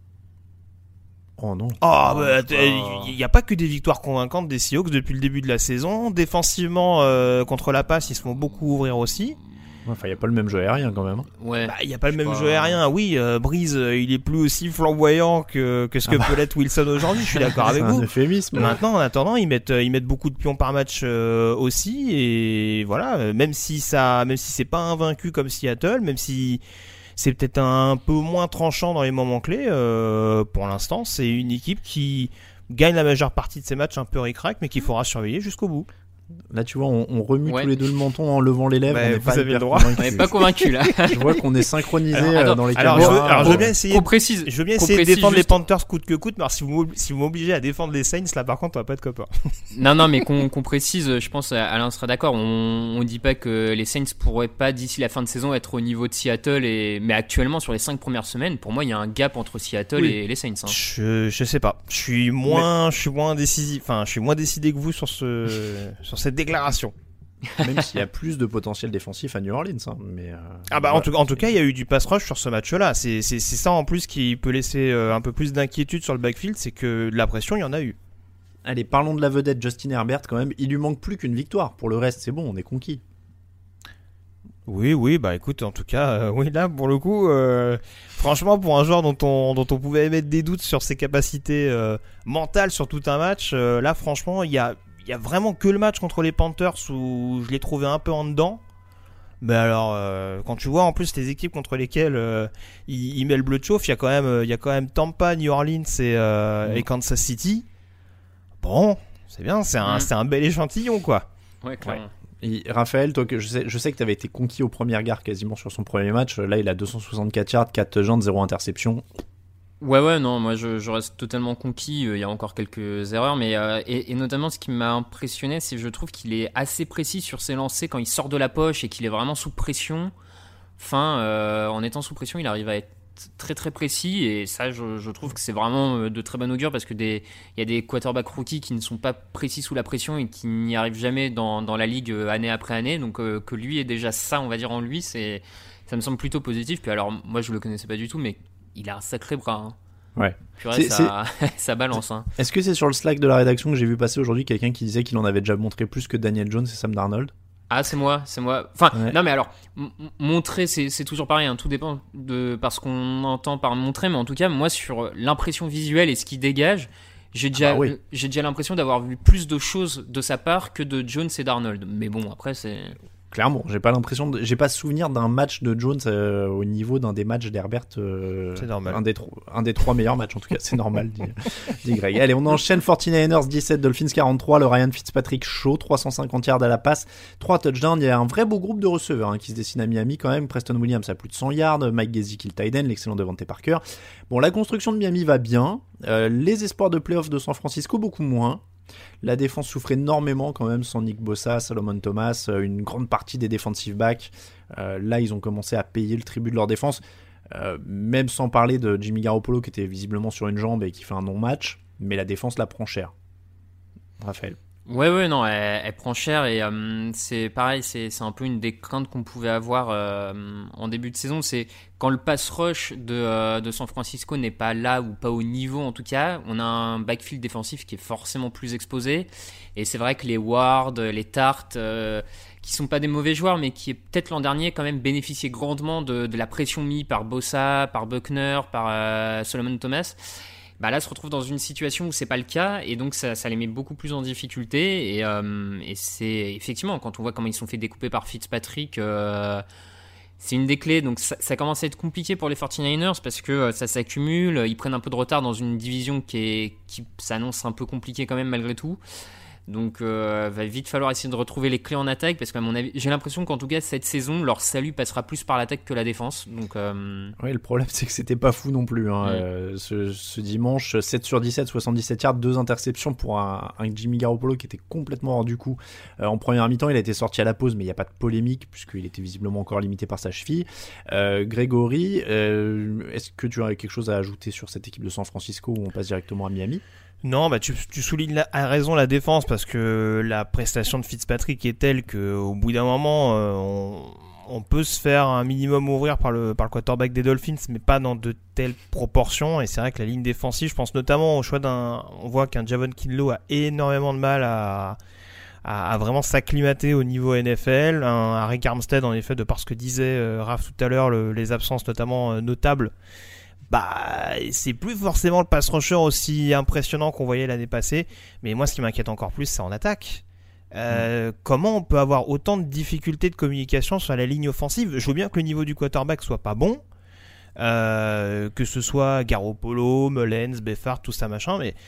Oh non. Oh, bah, il n'y a pas que des victoires convaincantes des Seahawks depuis le début de la saison. Défensivement, euh, contre la passe, ils se font beaucoup ouvrir aussi. Enfin, il n'y a pas le même jeu aérien quand même. Ouais. Bah, il n'y a pas le même pas... jeu aérien. Oui, euh, Breeze, euh, il est plus aussi flamboyant que, que ce que ah bah. peut l'être Wilson aujourd'hui. Je suis d'accord avec c'est vous. Un euphémisme. Maintenant, en attendant, ils mettent, ils mettent beaucoup de pions par match euh, aussi. Et voilà, même si ça, même si c'est pas invaincu comme Seattle, même si c'est peut-être un peu moins tranchant dans les moments clés, euh, pour l'instant, c'est une équipe qui gagne la majeure partie de ses matchs un peu ric-rac, mais qu'il faudra surveiller jusqu'au bout. Là, tu vois, on, on remue ouais. tous les deux le menton en levant les lèvres. Bah, on n'est vous pas avez le droit. On n'est pas convaincu là. Je vois qu'on est synchronisé alors, euh, attends, dans les alors, caméras. je veux, alors, je veux bien essayer. Qu'on précise. Je veux bien Qu'on essayer de défendre juste... les Panthers coûte que coûte, mais alors, si vous si vous m'obligez à défendre les Saints, là par contre, on va pas être copains. Non, non, mais qu'on, qu'on précise, je pense, Alain sera d'accord. On, on dit pas que les Saints pourraient pas d'ici la fin de saison être au niveau de Seattle, et mais actuellement sur les cinq premières semaines, pour moi, il y a un gap entre Seattle oui. et les Saints. Hein. Je je sais pas. Je suis moins mais... je suis moins décisif. Enfin, je suis moins décidé que vous sur ce sur cette déclaration. Même s'il y a plus de potentiel défensif à New Orleans, hein, mais euh, ah bah voilà. en tout en tout cas il y a eu du pass rush sur ce match-là. C'est c'est c'est ça en plus qui peut laisser euh, un peu plus d'inquiétude sur le backfield, c'est que de la pression il y en a eu. Allez, parlons de la vedette Justin Herbert quand même. Il lui manque plus qu'une victoire. Pour le reste, c'est bon, on est conquis. Oui, oui, bah écoute, en tout cas, euh, oui là pour le coup, euh, franchement pour un joueur dont on dont on pouvait émettre des doutes sur ses capacités euh, mentales sur tout un match, euh, là franchement il y a Il y a vraiment que le match contre les Panthers où je l'ai trouvé un peu en dedans. Mais alors, euh, quand tu vois en plus les équipes contre lesquelles euh, il, il met le bleu de chauffe, il y a quand même, il y a quand même Tampa, New Orleans et, euh, mmh. et Kansas City. Bon, c'est bien, c'est un, mmh. c'est un bel échantillon quoi. Ouais, clairement. Ouais. Et Raphaël, toi, que je sais, je sais que tu avais été conquis au premier regard quasiment sur son premier match. Là, il a deux cent soixante-quatre yards, quatre touchdowns, zéro interception. Ouais, ouais, non, moi je, je reste totalement conquis. Il y a encore quelques erreurs, mais euh, et, et notamment ce qui m'a impressionné, c'est que je trouve qu'il est assez précis sur ses lancers quand il sort de la poche et qu'il est vraiment sous pression. Enfin, euh, en étant sous pression, il arrive à être très très précis, et ça, je, je trouve que c'est vraiment de très bon augure, parce que des il y a des quarterbacks rookies qui ne sont pas précis sous la pression et qui n'y arrivent jamais dans dans la ligue année après année. Donc euh, que lui ait déjà ça, on va dire, en lui, c'est ça me semble plutôt positif. Puis alors, moi, je le connaissais pas du tout, mais il a un sacré bras. Hein. Ouais. Purée, c'est, ça, c'est... ça balance. Hein. Est-ce que c'est sur le Slack de la rédaction que j'ai vu passer aujourd'hui quelqu'un qui disait qu'il en avait déjà montré plus que Daniel Jones et Sam Darnold ? Ah, c'est moi, c'est moi. Enfin, ouais. non, mais alors, m- montrer, c'est, c'est toujours pareil. Hein. Tout dépend de parce qu'on entend par montrer, mais en tout cas, moi, sur l'impression visuelle et ce qu'il dégage, j'ai déjà, ah bah oui. j'ai déjà l'impression d'avoir vu plus de choses de sa part que de Jones et Darnold. Mais bon, après, c'est. Clairement, j'ai pas l'impression, de, j'ai pas souvenir d'un match de Jones euh, au niveau d'un des matchs d'Herbert. Euh, c'est normal. Un des, tro- un des trois meilleurs matchs, en tout cas, c'est normal, dit, dit Greg. Allez, on enchaîne. forty-niners dix-sept, Dolphins quarante-trois. Le Ryan Fitzpatrick show, trois cent cinquante yards à la passe, trois touchdowns. Il y a un vrai beau groupe de receveurs hein, qui se dessine à Miami quand même. Preston Williams a plus de cent yards, Mike Gesicki le tight end, l'excellent Devontae Parker. Bon, la construction de Miami va bien. Euh, les espoirs de playoff de San Francisco beaucoup moins. La défense souffre énormément quand même sans Nick Bosa, Solomon Thomas, une grande partie des defensive backs. Euh, là, ils ont commencé à payer le tribut de leur défense, euh, même sans parler de Jimmy Garoppolo qui était visiblement sur une jambe et qui fait un non-match. Mais la défense la prend cher. Raphaël. Ouais, ouais, non, elle, elle prend cher, et euh, c'est pareil, c'est, c'est un peu une des craintes qu'on pouvait avoir euh, en début de saison, c'est quand le pass rush de, euh, de San Francisco n'est pas là, ou pas au niveau en tout cas, on a un backfield défensif qui est forcément plus exposé, et c'est vrai que les Ward, les Tart, euh, qui sont pas des mauvais joueurs, mais qui peut-être l'an dernier quand même bénéficiaient grandement de, de la pression mise par Bosa, par Buckner, par euh, Solomon Thomas. Bah là se retrouve dans une situation où c'est pas le cas, et donc ça, ça les met beaucoup plus en difficulté, et, euh, et c'est effectivement quand on voit comment ils sont fait découper par Fitzpatrick, euh, c'est une des clés. Donc ça, ça commence à être compliqué pour les forty-niners parce que euh, ça s'accumule, ils prennent un peu de retard dans une division qui, est, qui s'annonce un peu compliquée quand même malgré tout. Donc euh, va vite falloir essayer de retrouver les clés en attaque parce qu'à mon avis, j'ai l'impression qu'en tout cas cette saison, leur salut passera plus par l'attaque que la défense. Donc euh... oui, le problème c'est que c'était pas fou non plus. Hein. Mm. Euh, ce, ce dimanche, sept sur dix-sept, soixante-dix-sept yards, deux interceptions pour un, un Jimmy Garoppolo qui était complètement hors du coup. Euh, en première mi-temps, il a été sorti à la pause, mais il n'y a pas de polémique puisqu'il était visiblement encore limité par sa cheville. Euh, Grégory, euh, est-ce que tu as quelque chose à ajouter sur cette équipe de San Francisco où on passe directement à Miami ? Non, bah tu, tu soulignes la, à raison la défense parce que la prestation de Fitzpatrick est telle qu'au bout d'un moment, euh, on, on peut se faire un minimum ouvrir par le, par le quarterback des Dolphins, mais pas dans de telles proportions. Et c'est vrai que la ligne défensive, je pense notamment au choix d'un... On voit qu'un Javon Kinlaw a énormément de mal à, à, à vraiment s'acclimater au niveau N F L. Un, un Rick Armstead, en effet, de par ce que disait euh, Raph tout à l'heure, le, les absences notamment euh, notables, bah c'est plus forcément le pass rusher aussi impressionnant qu'on voyait l'année passée, mais moi ce qui m'inquiète encore plus c'est en attaque. Euh, mmh. Comment on peut avoir autant de difficultés de communication sur la ligne offensive ? Je veux bien que le niveau du quarterback soit pas bon, euh, que ce soit Garoppolo, Mullens, Beffard, tout ça machin, mais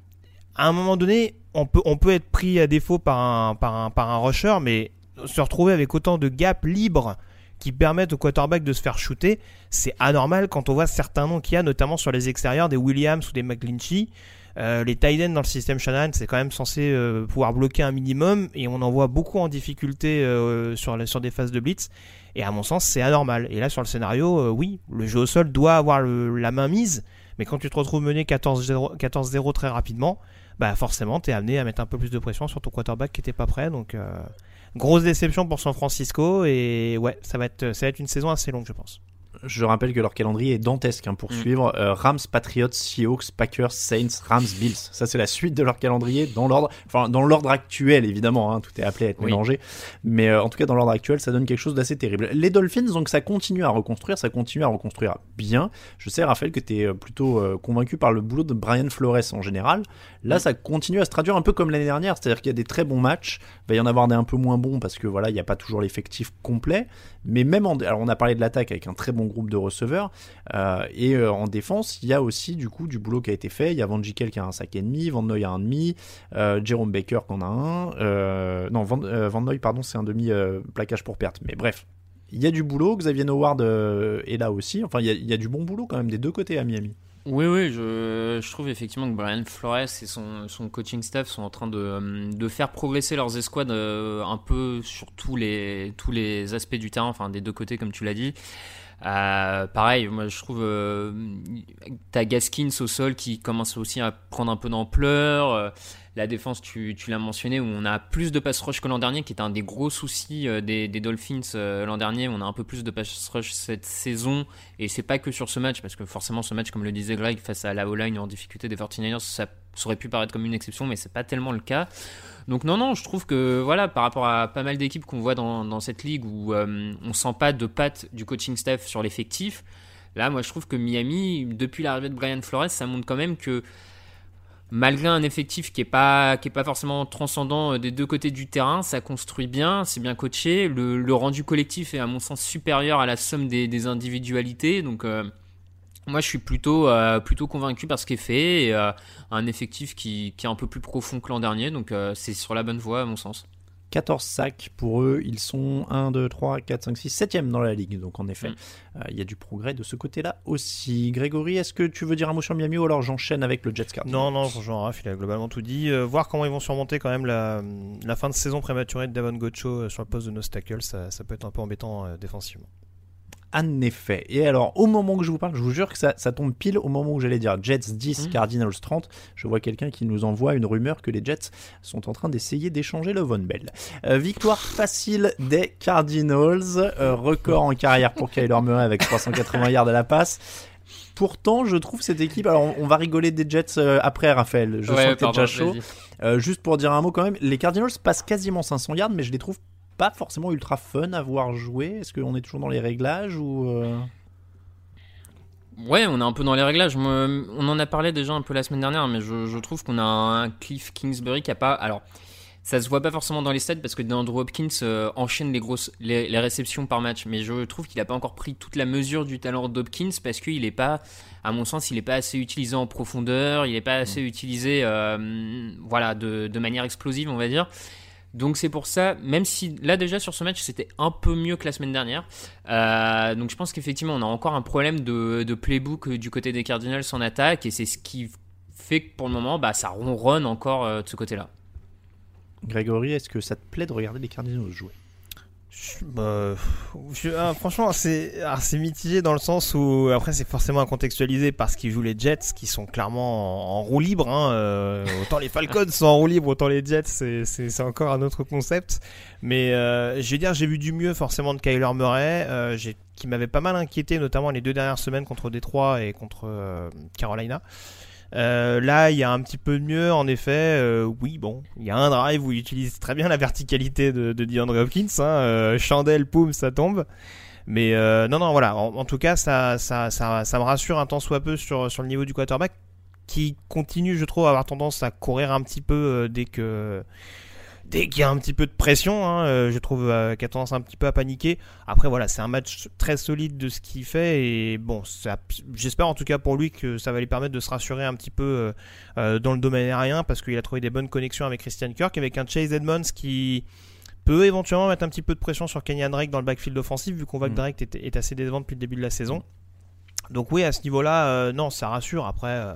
à un moment donné on peut, on peut être pris à défaut par un, par un, par un rusher, mais se retrouver avec autant de gaps libres qui permettent au quarterback de se faire shooter, c'est anormal quand on voit certains noms qu'il y a, notamment sur les extérieurs, des Williams ou des McGlinchey. Euh, les tight ends dans le système Shanahan, c'est quand même censé euh, pouvoir bloquer un minimum, et on en voit beaucoup en difficulté euh, sur, sur des phases de blitz, et à mon sens c'est anormal. Et là sur le scénario, euh, oui, le jeu au sol doit avoir le, la main mise, mais quand tu te retrouves mené quatorze zéro très rapidement, bah forcément t'es amené à mettre un peu plus de pression sur ton quarterback qui était pas prêt, donc... Euh, grosse déception pour San Francisco, et ouais, ça va être, ça va être une saison assez longue, je pense. Je rappelle que leur calendrier est dantesque hein, pour mmh. suivre euh, Rams, Patriots, Seahawks, Packers, Saints, Rams, Bills. Ça c'est la suite de leur calendrier dans l'ordre, enfin dans l'ordre actuel évidemment. Hein, tout est appelé à être oui. mélangé, mais euh, en tout cas dans l'ordre actuel, ça donne quelque chose d'assez terrible. Les Dolphins, donc ça continue à reconstruire, ça continue à reconstruire bien. Je sais Raphaël que t'es plutôt euh, convaincu par le boulot de Brian Flores en général. Là, mmh. ça continue à se traduire un peu comme l'année dernière, c'est-à-dire qu'il y a des très bons matchs, il va y en avoir des un peu moins bons parce que voilà, il n'y a pas toujours l'effectif complet. Mais même en, alors on a parlé de l'attaque avec un très bon groupe de receveurs euh, et euh, en défense il y a aussi du coup du boulot qui a été fait. Il y a Van Ginkel qui a un sac et demi, Van Noy a un demi, euh, Jerome Baker qui en a un, euh, non Van, euh, Van Noy pardon c'est un demi euh, plaquage pour perte. Mais bref, il y a du boulot. Xavier Howard euh, est là aussi. Enfin il y, a, il y a du bon boulot quand même des deux côtés à Miami. Oui, oui, je, je trouve effectivement que Brian Flores et son, son coaching staff sont en train de, de faire progresser leurs escouades euh, un peu sur tous les, tous les aspects du terrain, enfin des deux côtés comme tu l'as dit. Euh, pareil, moi je trouve euh, t'as Gaskins au sol qui commence aussi à prendre un peu d'ampleur. Euh, la défense, tu, tu l'as mentionné, où on a plus de pass rush que l'an dernier, qui était un des gros soucis euh, des, des Dolphins euh, l'an dernier. On a un peu plus de pass rush cette saison, et c'est pas que sur ce match, parce que forcément ce match, comme le disait Greg, face à la O-line en difficulté des forty-niners, ça, ça aurait pu paraître comme une exception, mais c'est pas tellement le cas. Donc non, non, je trouve que voilà, par rapport à pas mal d'équipes qu'on voit dans, dans cette ligue où euh, on sent pas de patte du coaching staff sur l'effectif, là, moi je trouve que Miami, depuis l'arrivée de Brian Flores, ça montre quand même que malgré un effectif qui est pas qui est pas forcément transcendant des deux côtés du terrain, ça construit bien, c'est bien coaché. Le, le rendu collectif est à mon sens supérieur à la somme des, des individualités. Donc euh, moi je suis plutôt euh, plutôt convaincu par ce qui est fait, et euh, un effectif qui, qui est un peu plus profond que l'an dernier. Donc euh, c'est sur la bonne voie à mon sens. quatorze sacs pour eux, ils sont un, deux, trois, quatre, cinq, six, septième dans la ligue, donc en effet, il mm. euh, y a du progrès de ce côté-là aussi. Grégory, est-ce que tu veux dire un mot sur Miami ou alors j'enchaîne avec le Jets Cardinals ? Non, non, Jean Raph, il a globalement tout dit. Euh, voir comment ils vont surmonter quand même la, la fin de saison prématurée de Davon Godchaux sur le poste de nose tackle, ça, ça peut être un peu embêtant euh, défensivement. En effet. Et alors, au moment que je vous parle, je vous jure que ça, ça tombe pile au moment où j'allais dire Jets dix, mmh. Cardinals trente. Je vois quelqu'un qui nous envoie une rumeur que les Jets sont en train d'essayer d'échanger le Von Bell. Euh, victoire facile des Cardinals. Euh, record en carrière pour Kyler Murray avec trois cent quatre-vingts yards à la passe. Pourtant, je trouve cette équipe... Alors, on, on va rigoler des Jets euh, après, Raphaël. Je ouais, sens que t'es pardon, déjà chaud. Euh, juste pour dire un mot quand même, les Cardinals passent quasiment cinq cents yards, mais je les trouve pas forcément ultra fun à voir jouer. Est-ce qu'on est toujours dans les réglages ou euh... Ouais, on est un peu dans les réglages. Moi, on en a parlé déjà un peu la semaine dernière, mais je, je trouve qu'on a un Cliff Kingsbury qui a pas... Alors, ça se voit pas forcément dans les stats parce que DeAndre Hopkins euh, enchaîne les grosses les, les réceptions par match, mais je trouve qu'il a pas encore pris toute la mesure du talent d'Hopkins parce qu'il est pas, à mon sens, il est pas assez utilisé en profondeur, il est pas assez mmh. utilisé euh, voilà de, de manière explosive, on va dire. Donc c'est pour ça, même si là déjà sur ce match c'était un peu mieux que la semaine dernière, euh, donc je pense qu'effectivement on a encore un problème de, de playbook du côté des Cardinals en attaque et c'est ce qui fait que pour le moment bah, ça ronronne encore euh, de ce côté-là. Grégory, est-ce que ça te plaît de regarder les Cardinals jouer ? Je, bah, je, ah, franchement, c'est, ah, c'est mitigé dans le sens où après c'est forcément à contextualiser parce qu'ils jouent les Jets qui sont clairement en, en roue libre. Hein, euh, autant les Falcons sont en roue libre, autant les Jets c'est, c'est, c'est encore un autre concept. Mais euh, je vais dire, j'ai vu du mieux forcément de Kyler Murray, euh, j'ai, qui m'avait pas mal inquiété, notamment les deux dernières semaines contre Détroit et contre euh, Carolina. Euh, là il y a un petit peu de mieux en effet, euh, oui bon il y a un drive où il utilise très bien la verticalité de, de DeAndre Hopkins, hein, euh, chandelle poum ça tombe, mais euh, non non voilà en, en tout cas ça, ça, ça, ça me rassure un tant soit peu sur, sur le niveau du quarterback qui continue je trouve à avoir tendance à courir un petit peu euh, dès que Dès qu'il y a un petit peu de pression, hein, euh, je trouve euh, qu'il a tendance un petit peu à paniquer. Après, voilà, c'est un match très solide de ce qu'il fait. Et bon, ça, j'espère en tout cas pour lui que ça va lui permettre de se rassurer un petit peu euh, euh, dans le domaine aérien parce qu'il a trouvé des bonnes connexions avec Christian Kirk, avec un Chase Edmonds qui peut éventuellement mettre un petit peu de pression sur Kenyan Drake dans le backfield offensif, vu qu'on voit que Drake est, est assez décevant depuis le début de la saison. Donc oui, à ce niveau-là, euh, non, ça rassure. Après, euh,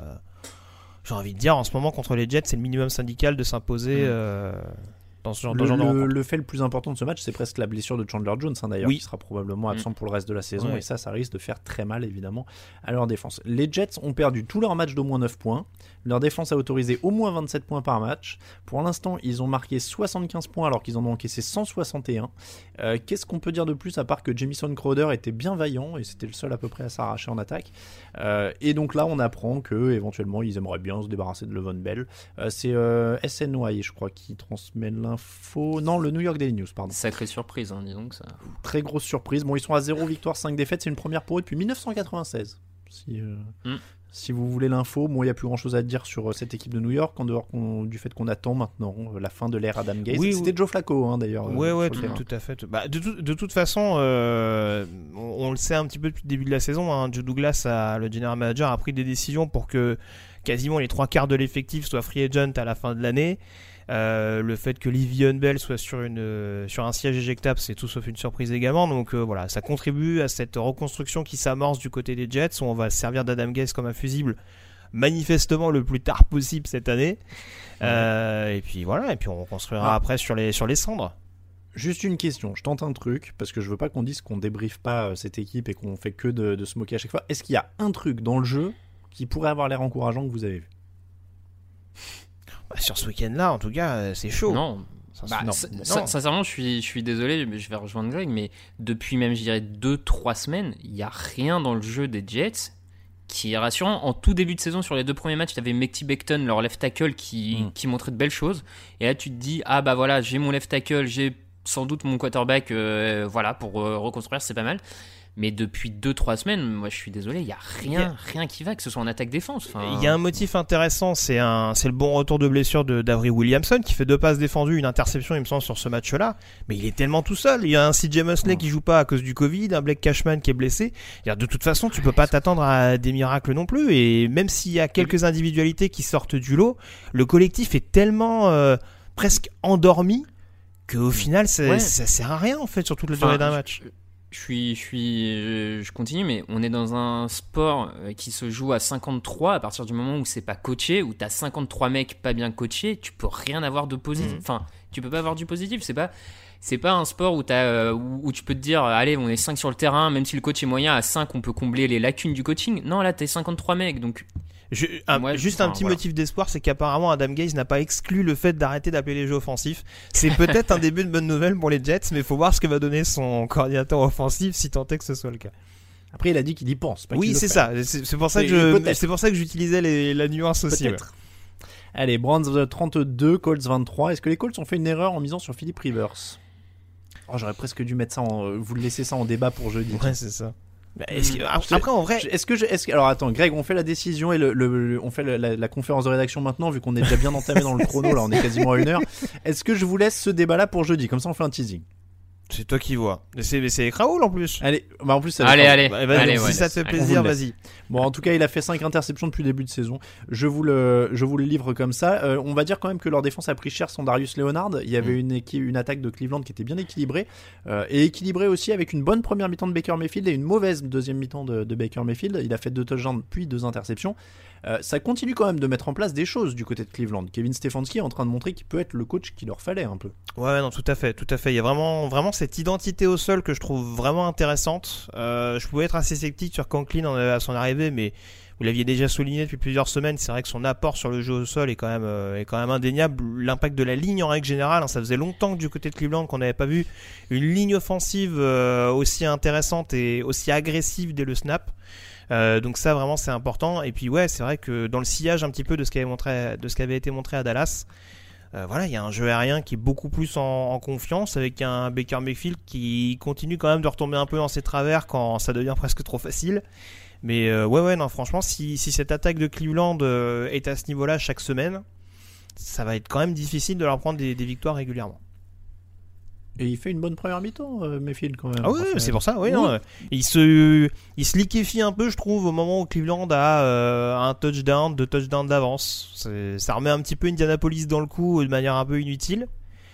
j'ai envie de dire, en ce moment, contre les Jets, c'est le minimum syndical de s'imposer... Euh, Dans ce genre, le, dans ce genre de le, rencontre. le fait le plus important de ce match, c'est presque la blessure de Chandler Jones, hein, d'ailleurs, oui. qui sera probablement absent mmh. pour le reste de la saison, ouais. et ça, ça risque de faire très mal, évidemment, à leur défense. Les Jets ont perdu tous leurs matchs d'au moins neuf points. Leur défense a autorisé au moins vingt-sept points par match. Pour l'instant, ils ont marqué soixante-quinze points alors qu'ils en ont encaissé cent soixante et un. Euh, qu'est-ce qu'on peut dire de plus à part que Jamison Crowder était bien vaillant et c'était le seul à peu près à s'arracher en attaque. Euh, et donc là, on apprend que éventuellement, ils aimeraient bien se débarrasser de Le'Veon Bell. Euh, c'est euh, S N Y, je crois, qui transmet l'info. Non, le New York Daily News, pardon. Sacrée surprise, hein, disons que ça. Très grosse surprise. Bon, ils sont à zéro victoire, cinq défaites. C'est une première pour eux depuis dix-neuf cent quatre-vingt-seize. Si, euh, mm. si vous voulez l'info, bon, il n'y a plus grand chose à dire sur cette équipe de New York en dehors qu'on, du fait qu'on attend maintenant la fin de l'ère Adam Gase. Oui, C'était oui. Joe Flacco, hein, d'ailleurs. Oui, euh, ouais, tout, tout à fait. Bah, de, tout, de toute façon, euh, on, on le sait un petit peu depuis le début de la saison. Hein, Joe Douglas, a, le general manager, a pris des décisions pour que quasiment les trois quarts de l'effectif soient free agent à la fin de l'année. Euh, le fait que Le'Veon Bell soit sur, une, euh, sur un siège éjectable, c'est tout sauf une surprise également. Donc euh, voilà, ça contribue à cette reconstruction qui s'amorce du côté des Jets, où on va servir d'Adam Gase comme un fusible manifestement le plus tard possible cette année. Euh, et puis voilà, et puis on reconstruira ah. après sur les, sur les cendres. Juste une question, je tente un truc, parce que je veux pas qu'on dise qu'on débriefe pas euh, cette équipe et qu'on fait que de, de se moquer à chaque fois. Est-ce qu'il y a un truc dans le jeu qui pourrait avoir l'air encourageant que vous avez vu? Sur ce week-end-là, en tout cas, c'est chaud. Non, bah, non. non. Sincèrement, je suis, je suis désolé, mais je vais rejoindre Greg, mais depuis même, je dirais, deux trois semaines, il n'y a rien dans le jeu des Jets qui est rassurant. En tout début de saison, sur les deux premiers matchs, tu avais Mekhi Becton, leur left tackle, qui, mm. qui montrait de belles choses. Et là, tu te dis, ah bah voilà, j'ai mon left tackle, j'ai sans doute mon quarterback, euh, voilà, pour euh, reconstruire, c'est pas mal. Mais depuis deux trois semaines, moi je suis désolé, il n'y a rien, a... rien qui va, que ce soit en attaque-défense. Il enfin... y a un motif intéressant, c'est, un, c'est le bon retour de blessure de d'Avery Williamson qui fait deux passes défendues, une interception il me semble sur ce match-là. Mais il est tellement tout seul. Il y a un C J Mosley mmh. qui joue pas à cause du Covid, un Blake Cashman qui est blessé. De toute façon, tu peux pas t'attendre à des miracles non plus. Et même s'il y a quelques individualités qui sortent du lot, le collectif est tellement euh, presque endormi qu'au final, ça, ouais. ça sert à rien en fait sur toute la durée enfin, d'un match. Je... Je suis, je suis, je continue, mais on est dans un sport qui se joue à cinquante-trois à partir du moment où c'est pas coaché, où t'as cinquante-trois mecs pas bien coachés, tu peux rien avoir de positif. Mmh. Enfin, tu peux pas avoir du positif. C'est pas, c'est pas un sport où t'as, où, où tu peux te dire, allez, on est cinq sur le terrain, même si le coach est moyen, à cinq, on peut combler les lacunes du coaching. Non, là, t'es cinquante-trois mecs, donc. Je, un, Moi, juste enfin, un petit voilà. motif d'espoir, c'est qu'apparemment Adam Gase n'a pas exclu le fait d'arrêter d'appeler les jeux offensifs. C'est peut-être un début de bonne nouvelle pour les Jets, mais il faut voir ce que va donner son coordinateur offensif si tant est que ce soit le cas. Après, il a dit qu'il y pense. Pas oui, qu'il c'est le ça. C'est, c'est pour ça que je, c'est pour ça que j'utilisais les, la nuance aussi. Ouais. Allez, Browns trente-deux, Colts vingt-trois. Est-ce que les Colts ont fait une erreur en misant sur Philip Rivers? Oh, j'aurais presque dû mettre ça, en, vous laisser ça en débat pour jeudi. Ouais, c'est ça. Bah, est-ce que, après, après, en vrai, est-ce que, je, est-ce que, alors attends, Greg, on fait la décision et le, le, le on fait le, la, la conférence de rédaction maintenant, vu qu'on est déjà bien entamé dans le chrono, là, on est quasiment à une heure. Est-ce que je vous laisse ce débat-là pour jeudi, comme ça on fait un teasing. C'est toi qui vois. C'est, c'est avec Raoul en plus. Allez, bah en plus ça allez, allez, bah, allez, si ouais, ça te fait plaisir, vas-y. Bon, en tout cas, il a fait cinq interceptions depuis le début de saison. Je vous le, je vous le livre comme ça. Euh, on va dire quand même que leur défense a pris cher sans Darius Leonard. Il y avait mmh. une, équipe, une attaque de Cleveland qui était bien équilibrée euh, et équilibrée aussi avec une bonne première mi-temps de Baker Mayfield et une mauvaise deuxième mi-temps de, de Baker Mayfield. Il a fait deux touchdowns puis deux interceptions. Euh, ça continue quand même de mettre en place des choses du côté de Cleveland. Kevin Stefanski est en train de montrer qu'il peut être le coach qu'il leur fallait un peu. Ouais, non, tout à fait, tout à fait. Il y a vraiment, vraiment cette identité au sol que je trouve vraiment intéressante. Euh, je pouvais être assez sceptique sur Conklin à son arrivée, mais vous l'aviez déjà souligné depuis plusieurs semaines. C'est vrai que son apport sur le jeu au sol est quand même, euh, est quand même indéniable. L'impact de la ligne en règle générale, hein, ça faisait longtemps que du côté de Cleveland qu'on n'avait pas vu une ligne offensive euh, aussi intéressante et aussi agressive dès le snap. Euh, donc ça vraiment c'est important. Et puis ouais, c'est vrai que dans le sillage un petit peu de ce qui avait montré, de ce qui avait été montré à Dallas, euh, voilà, il y a un jeu aérien qui est beaucoup plus en, en confiance, avec un Baker Mayfield qui continue quand même de retomber un peu dans ses travers quand ça devient presque trop facile. Mais euh, ouais ouais non franchement si, si cette attaque de Cleveland euh, est à ce niveau-là chaque semaine, ça va être quand même difficile de leur prendre des, des victoires régulièrement. Et il fait une bonne première mi-temps, euh, Mayfield quand même. Ah oui, enfin, c'est pour ça. Oui, oui. Non, il se, il se liquéfie un peu, je trouve, au moment où Cleveland a euh, un touchdown, deux touchdowns d'avance. C'est, ça remet un petit peu Indianapolis dans le coup de manière un peu inutile.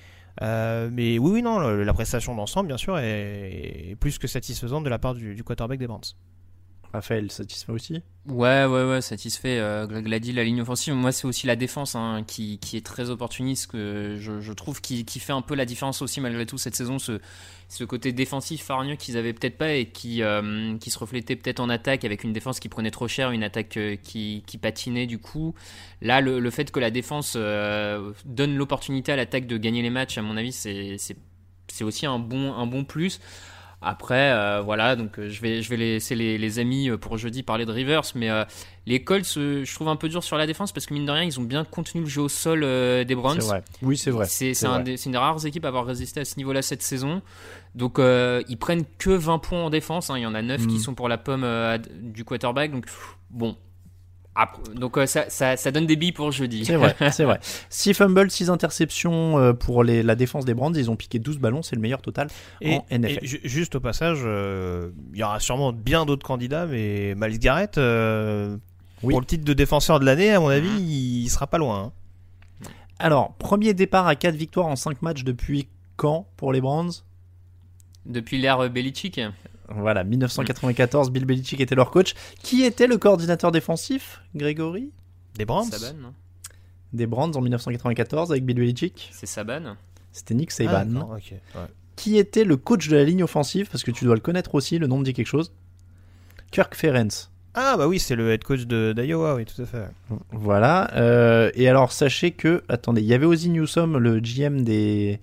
Euh, mais oui, oui, non, la prestation d'ensemble, bien sûr, est, est plus que satisfaisante de la part du, du quarterback des Browns. Raphaël, satisfait aussi ? Ouais, ouais, ouais, satisfait. Euh, Greg l'a dit, la ligne offensive. Moi, c'est aussi la défense hein, qui, qui est très opportuniste, que je, je trouve qui, qui fait un peu la différence aussi malgré tout cette saison. Ce, ce côté défensif hargneux qu'ils avaient peut-être pas et qui, euh, qui se reflétait peut-être en attaque avec une défense qui prenait trop cher, une attaque euh, qui, qui patinait du coup. Là, le, le fait que la défense euh, donne l'opportunité à l'attaque de gagner les matchs, à mon avis, c'est, c'est, c'est aussi un bon, un bon plus. Après, euh, voilà, donc euh, je vais je vais laisser les, les amis pour jeudi parler de Rivers, mais euh, les Colts, euh, je trouve un peu dur sur la défense parce que mine de rien, ils ont bien contenu le jeu au sol euh, des Browns. C'est vrai. Oui, c'est vrai. C'est, c'est, c'est, un vrai. des, c'est une des rares équipes à avoir résisté à ce niveau-là cette saison. Donc euh, ils prennent que vingt points en défense. Hein. Il y en a neuf mmh. qui sont pour la pomme euh, du quarterback. Donc bon. Après, donc euh, ça, ça, ça donne des billes pour jeudi. C'est vrai, c'est vrai. six fumbles, six interceptions euh, pour les, la défense des Browns. Ils ont piqué douze ballons, c'est le meilleur total et, en N F L. Et juste au passage, il euh, y aura sûrement bien d'autres candidats, mais Myles Garrett, euh, oui. pour le titre de défenseur de l'année, à mon avis, mmh. il, il sera pas loin. Hein. Alors, premier départ à quatre victoires en cinq matchs depuis quand pour les Browns ? Depuis l'ère Belichick. Voilà, dix-neuf cent quatre-vingt-quatorze, Bill Belichick était leur coach. Qui était le coordinateur défensif, Grégory ? Des Browns. Saban, non ? Des Browns en dix-neuf cent quatre-vingt-quatorze avec Bill Belichick. C'est Saban. C'était Nick Saban. Ah, okay. Ouais. Qui était le coach de la ligne offensive ? Parce que tu dois le connaître aussi, le nom me dit quelque chose. Kirk Ferentz. Ah bah oui, c'est le head coach de, d'Iowa, oui, tout à fait. Voilà. Euh, et alors, sachez que... Attendez, il y avait Ozzie Newsome, le G M des...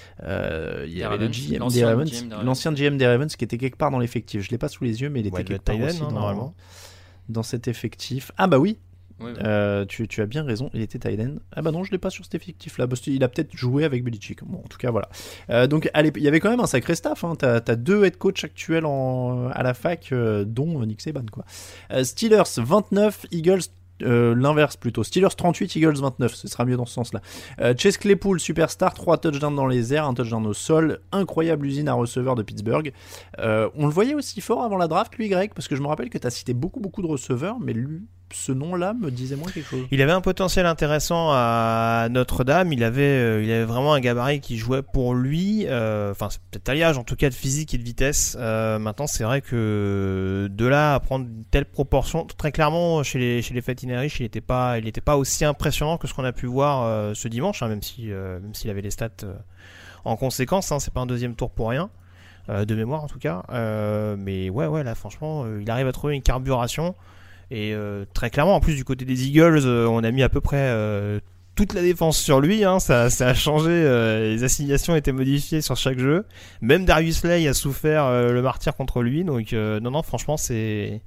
Euh, il y avait Ravens, le G M l'ancien des Ravens, G M des Ravens. l'ancien G M des Ravens qui était quelque part dans l'effectif. Je l'ai pas sous les yeux, mais il était ouais, quelque part aussi hein, dans, normalement. dans cet effectif. Ah bah oui, oui, oui. Euh, tu, tu as bien raison, il était tight end. Ah bah non, je l'ai pas sur cet effectif-là. Il a peut-être joué avec Belichick. Bon, en tout cas, voilà. Euh, donc, allez, il y avait quand même un sacré staff. Hein. T'as, t'as deux head coach actuels en, à la fac, euh, dont Nick Saban, quoi. Euh, Steelers vingt-neuf, Eagles. Euh, l'inverse plutôt, Steelers trente-huit, Eagles vingt-neuf, ce sera mieux dans ce sens-là. euh, Chase Claypool, superstar, trois touchdowns dans les airs, un touchdown au sol, incroyable usine à receveurs de Pittsburgh. euh, On le voyait aussi fort avant la draft, lui, Greg, parce que je me rappelle que tu as cité beaucoup beaucoup de receveurs, mais lui, ce nom-là me disait moins quelque chose. Il avait un potentiel intéressant à Notre-Dame, il avait, euh, il avait vraiment un gabarit qui jouait pour lui, euh, enfin c'est peut-être alliage en tout cas de physique et de vitesse. euh, Maintenant c'est vrai que de là à prendre une telle proportion, très clairement chez les, chez les Fighting Irish, il n'était pas, il n'était pas aussi impressionnant que ce qu'on a pu voir euh, ce dimanche, hein, même, si, euh, même s'il avait les stats euh, en conséquence, hein, c'est pas un deuxième tour pour rien, euh, de mémoire en tout cas. euh, Mais ouais, ouais, là franchement, euh, il arrive à trouver une carburation. Et euh, très clairement, en plus du côté des Eagles, euh, on a mis à peu près euh, toute la défense sur lui. Hein, ça, ça a changé, euh, les assignations étaient modifiées sur chaque jeu. Même Darius Slay a souffert euh, le martyr contre lui. Donc euh, non, non, franchement, c'est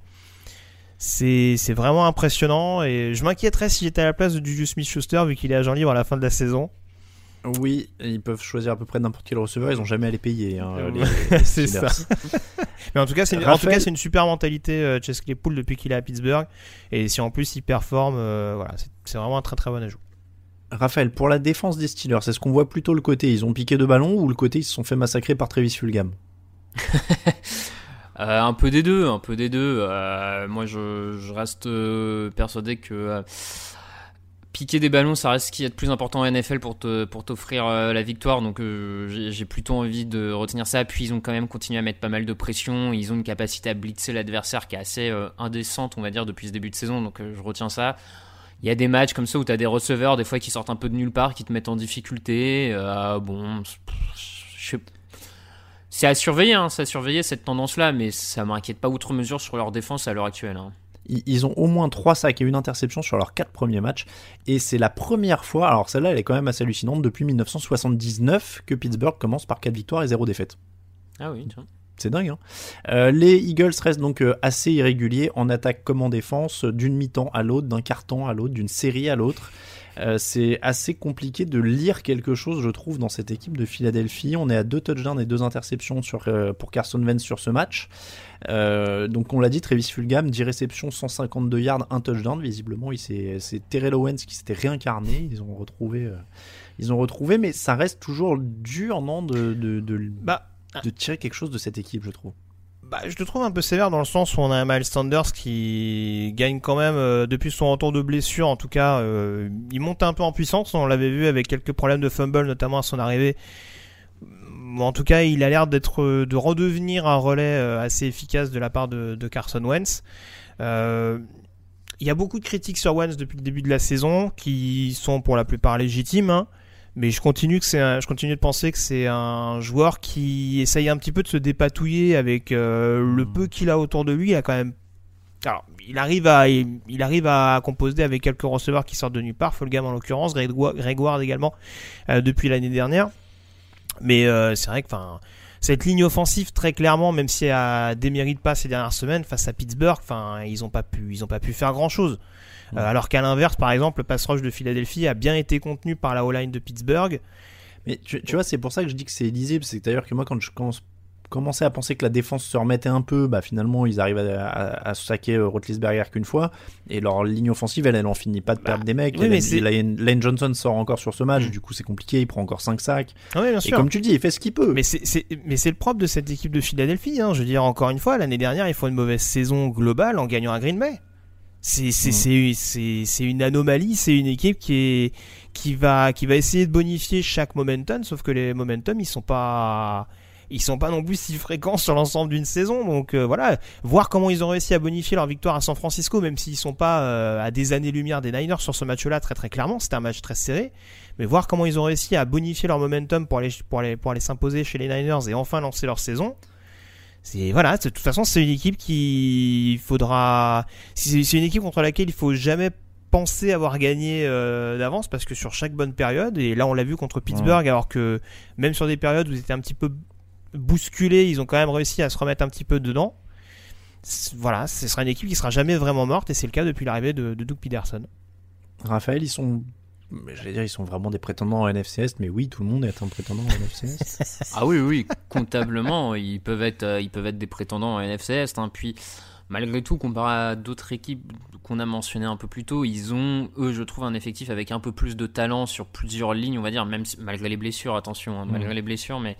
c'est c'est vraiment impressionnant. Et je m'inquiéterais si j'étais à la place de Juju Smith-Schuster vu qu'il est agent libre à la fin de la saison. Oui, ils peuvent choisir à peu près n'importe quel receveur, ils n'ont jamais à les payer. Hein, Euh, les, les c'est Steelers. ça. Mais en tout cas, c'est une, Raphaël... en tout cas, c'est une super mentalité, euh, Chase Claypool, depuis qu'il est à Pittsburgh. Et si en plus il performe, euh, voilà, c'est, c'est vraiment un très très bon ajout. Raphaël, pour la défense des Steelers, est-ce qu'on voit plutôt le côté ils ont piqué deux ballons ou le côté ils se sont fait massacrer par Travis Fulgham? euh, Un peu des deux, un peu des deux. Euh, moi, je, je reste euh, persuadé que euh, piquer des ballons, ça reste ce qu'il y a de plus important en N F L pour, te, pour t'offrir euh, la victoire. Donc, euh, j'ai, j'ai plutôt envie de retenir ça. Puis, ils ont quand même continué à mettre pas mal de pression. Ils ont une capacité à blitzer l'adversaire qui est assez euh, indécente, on va dire, depuis ce début de saison. Donc, euh, je retiens ça. Il y a des matchs comme ça où tu as des receveurs, des fois, qui sortent un peu de nulle part, qui te mettent en difficulté. Euh, bon, je sais pas. C'est à surveiller, hein, c'est à surveiller cette tendance-là, mais ça ne m'inquiète pas outre mesure sur leur défense à l'heure actuelle. Hein. Ils ont au moins trois sacs et une interception sur leurs quatre premiers matchs. Et c'est la première fois, alors celle-là elle est quand même assez hallucinante, depuis dix-neuf cent soixante-dix-neuf que Pittsburgh commence par quatre victoires et zéro défaite. Ah oui, tiens. C'est dingue, hein. Euh, les Eagles restent donc euh, assez irréguliers en attaque comme en défense, d'une mi-temps à l'autre, d'un quart-temps à l'autre, d'une série à l'autre. Euh, c'est assez compliqué de lire quelque chose, je trouve, dans cette équipe de Philadelphie. On est à deux touchdowns et deux interceptions sur, euh, pour Carson Wentz sur ce match. Euh, donc on l'a dit, Travis Fulgham, dix réceptions, cent cinquante-deux yards, un touchdown. Visiblement, il s'est, c'est Terrell Owens qui s'était réincarné. Ils ont retrouvé, euh, ils ont retrouvé, mais ça reste toujours dur, non, de, de, de, bah, de tirer quelque chose de cette équipe, je trouve. Bah, je te trouve un peu sévère dans le sens où on a un Miles Sanders qui gagne quand même, euh, depuis son retour de blessure, en tout cas, euh, il monte un peu en puissance. On l'avait vu avec quelques problèmes de fumble, notamment à son arrivée. En tout cas, il a l'air d'être, de redevenir un relais euh, assez efficace de la part de, de Carson Wentz. Euh, il y a beaucoup de critiques sur Wentz depuis le début de la saison, qui sont pour la plupart légitimes, hein. Mais je continue, que c'est un, je continue de penser que c'est un joueur qui essaye un petit peu de se dépatouiller avec euh, le peu qu'il a autour de lui. Il a quand même, alors il arrive à, il, il arrive à composer avec quelques receveurs qui sortent de nulle part. Fulgham en l'occurrence, Greg, Greg Ward également euh, depuis l'année dernière. Mais euh, c'est vrai que, enfin, cette ligne offensive très clairement, même si elle démérite pas ces dernières semaines face à Pittsburgh, enfin, ils ont pas pu, ils ont pas pu faire grand chose. Euh, alors qu'à l'inverse, par exemple, le pass rush de Philadelphie a bien été contenu par la O-line de Pittsburgh. Mais tu, tu vois, c'est pour ça que je dis que c'est lisible. C'est d'ailleurs que moi, quand je commence, commençais à penser que la défense se remettait un peu, bah finalement, ils arrivent à, à, à saquer Roethlisberger qu'une fois. Et leur ligne offensive, elle, elle en finit pas de perdre bah, des mecs. Oui, mais c'est... Lane, Lane Johnson sort encore sur ce match. Mmh. Du coup, c'est compliqué. Il prend encore cinq sacs. Ah oui, bien sûr. Et comme tu le dis, il fait ce qu'il peut. Mais c'est, c'est, mais c'est le propre de cette équipe de Philadelphie. Hein. Je veux dire, encore une fois, l'année dernière, ils font une mauvaise saison globale en gagnant à Green Bay. C'est, c'est, mmh. c'est, c'est, c'est une anomalie, c'est une équipe qui, est, qui, va, qui va essayer de bonifier chaque momentum, sauf que les momentum, ils sont pas, ils sont pas non plus si fréquents sur l'ensemble d'une saison. Donc euh, voilà, voir comment ils ont réussi à bonifier leur victoire à San Francisco, même s'ils sont pas euh, à des années-lumière des Niners sur ce match-là, très très clairement, c'était un match très serré. Mais voir comment ils ont réussi à bonifier leur momentum pour aller, pour aller, pour aller s'imposer chez les Niners et enfin lancer leur saison. C'est, voilà, de toute façon, c'est une équipe qui faudra. C'est, c'est une équipe contre laquelle il faut jamais penser avoir gagné euh, d'avance parce que sur chaque bonne période, et là on l'a vu contre Pittsburgh, ouais. Alors que même sur des périodes où ils étaient un petit peu bousculés, ils ont quand même réussi à se remettre un petit peu dedans. C'est, voilà, ce sera une équipe qui sera jamais vraiment morte et c'est le cas depuis l'arrivée de, de Doug Peterson. Raphaël, ils sont. J'allais dire, ils sont vraiment des prétendants en N F C S, mais oui, tout le monde est un prétendant en N F C S. Ah oui, oui, comptablement, ils peuvent être, euh, ils peuvent être des prétendants en N F C S. Hein. Puis, malgré tout, comparé à d'autres équipes qu'on a mentionnées un peu plus tôt, ils ont, eux, je trouve, un effectif avec un peu plus de talent sur plusieurs lignes, on va dire, même si, malgré les blessures, attention, hein, malgré mmh. les blessures, mais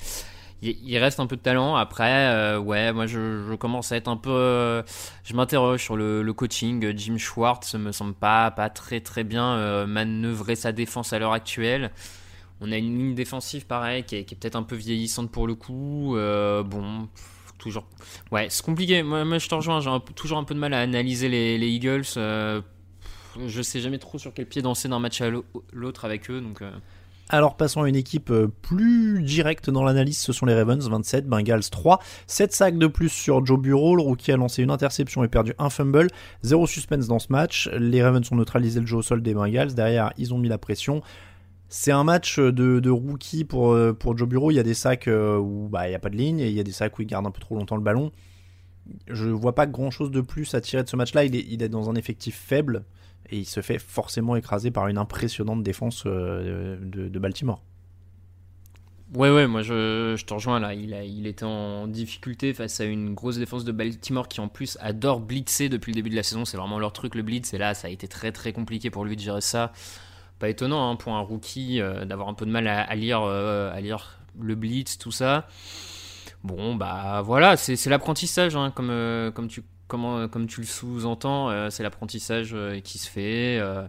il reste un peu de talent. Après, euh, ouais, moi je, je commence à être un peu. Euh, je m'interroge sur le, le coaching. Jim Schwartz me semble pas, pas très très bien euh, manœuvrer sa défense à l'heure actuelle. On a une ligne défensive pareil qui est, qui est peut-être un peu vieillissante pour le coup. Euh, bon, toujours. Ouais, c'est compliqué. Moi, moi je te rejoins. J'ai un, toujours un peu de mal à analyser les, les Eagles. Euh, je sais jamais trop sur quel pied danser d'un match à l'autre avec eux. Donc. Euh... Alors passons à une équipe plus directe dans l'analyse, ce sont les Ravens, vingt-sept, Bengals trois, sept sacs de plus sur Joe Burrow, le rookie a lancé une interception et perdu un fumble, zéro suspense dans ce match, les Ravens ont neutralisé le jeu au sol des Bengals, derrière ils ont mis la pression. C'est un match de, de rookie pour, pour Joe Burrow, il y a des sacs où bah, il n'y a pas de ligne, et il y a des sacs où il garde un peu trop longtemps le ballon. Je vois pas grand chose de plus à tirer de ce match-là, il est, il est dans un effectif faible, et il se fait forcément écraser par une impressionnante défense de, de Baltimore. Ouais, ouais, moi je, je te rejoins là. Il, a, il était en difficulté face à une grosse défense de Baltimore qui en plus adore blitzer depuis le début de la saison. C'est vraiment leur truc, le blitz. Et là, ça a été très très compliqué pour lui de gérer ça. Pas étonnant hein, pour un rookie euh, d'avoir un peu de mal à, à, lire, euh, à lire le blitz, tout ça. Bon, bah voilà, c'est, c'est l'apprentissage, hein, comme, euh, comme, tu, comme, comme tu le sous-entends. Euh, c'est l'apprentissage euh, qui se fait. Euh,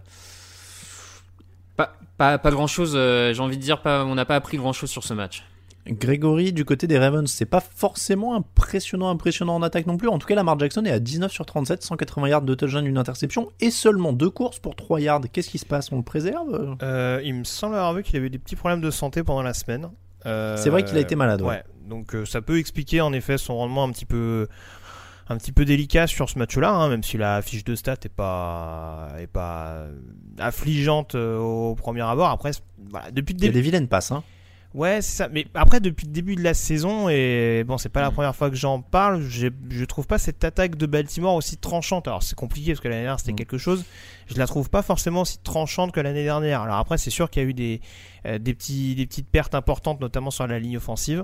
Pas, pas, pas grand chose, euh, j'ai envie de dire, pas, on n'a pas appris grand chose sur ce match. Grégory, du côté des Ravens, c'est pas forcément impressionnant, impressionnant en attaque non plus. En tout cas, Lamar Jackson est à dix-neuf sur trente-sept, cent quatre-vingts yards, deux touchdowns, une interception et seulement deux courses pour trois yards. Qu'est-ce qui se passe? On le préserve? euh, Il me semble avoir vu qu'il avait eu des petits problèmes de santé pendant la semaine. Euh, c'est vrai qu'il a été malade. Ouais. ouais donc euh, ça peut expliquer en effet son rendement un petit peu. Un petit peu délicat sur ce match-là, hein, même si la fiche de stats est pas, est pas affligeante euh, au premier abord. Après, voilà, depuis le début... Il y a des vilaines passes, hein. Ouais, c'est ça. Mais après, depuis le début de la saison, et bon, c'est pas la première fois que j'en parle, j'ai, je trouve pas cette attaque de Baltimore aussi tranchante. Alors, c'est compliqué parce que l'année dernière, c'était mmh. quelque chose. Je la trouve pas forcément aussi tranchante que l'année dernière. Alors après, c'est sûr qu'il y a eu des, euh, des, petits, des petites pertes importantes, notamment sur la ligne offensive.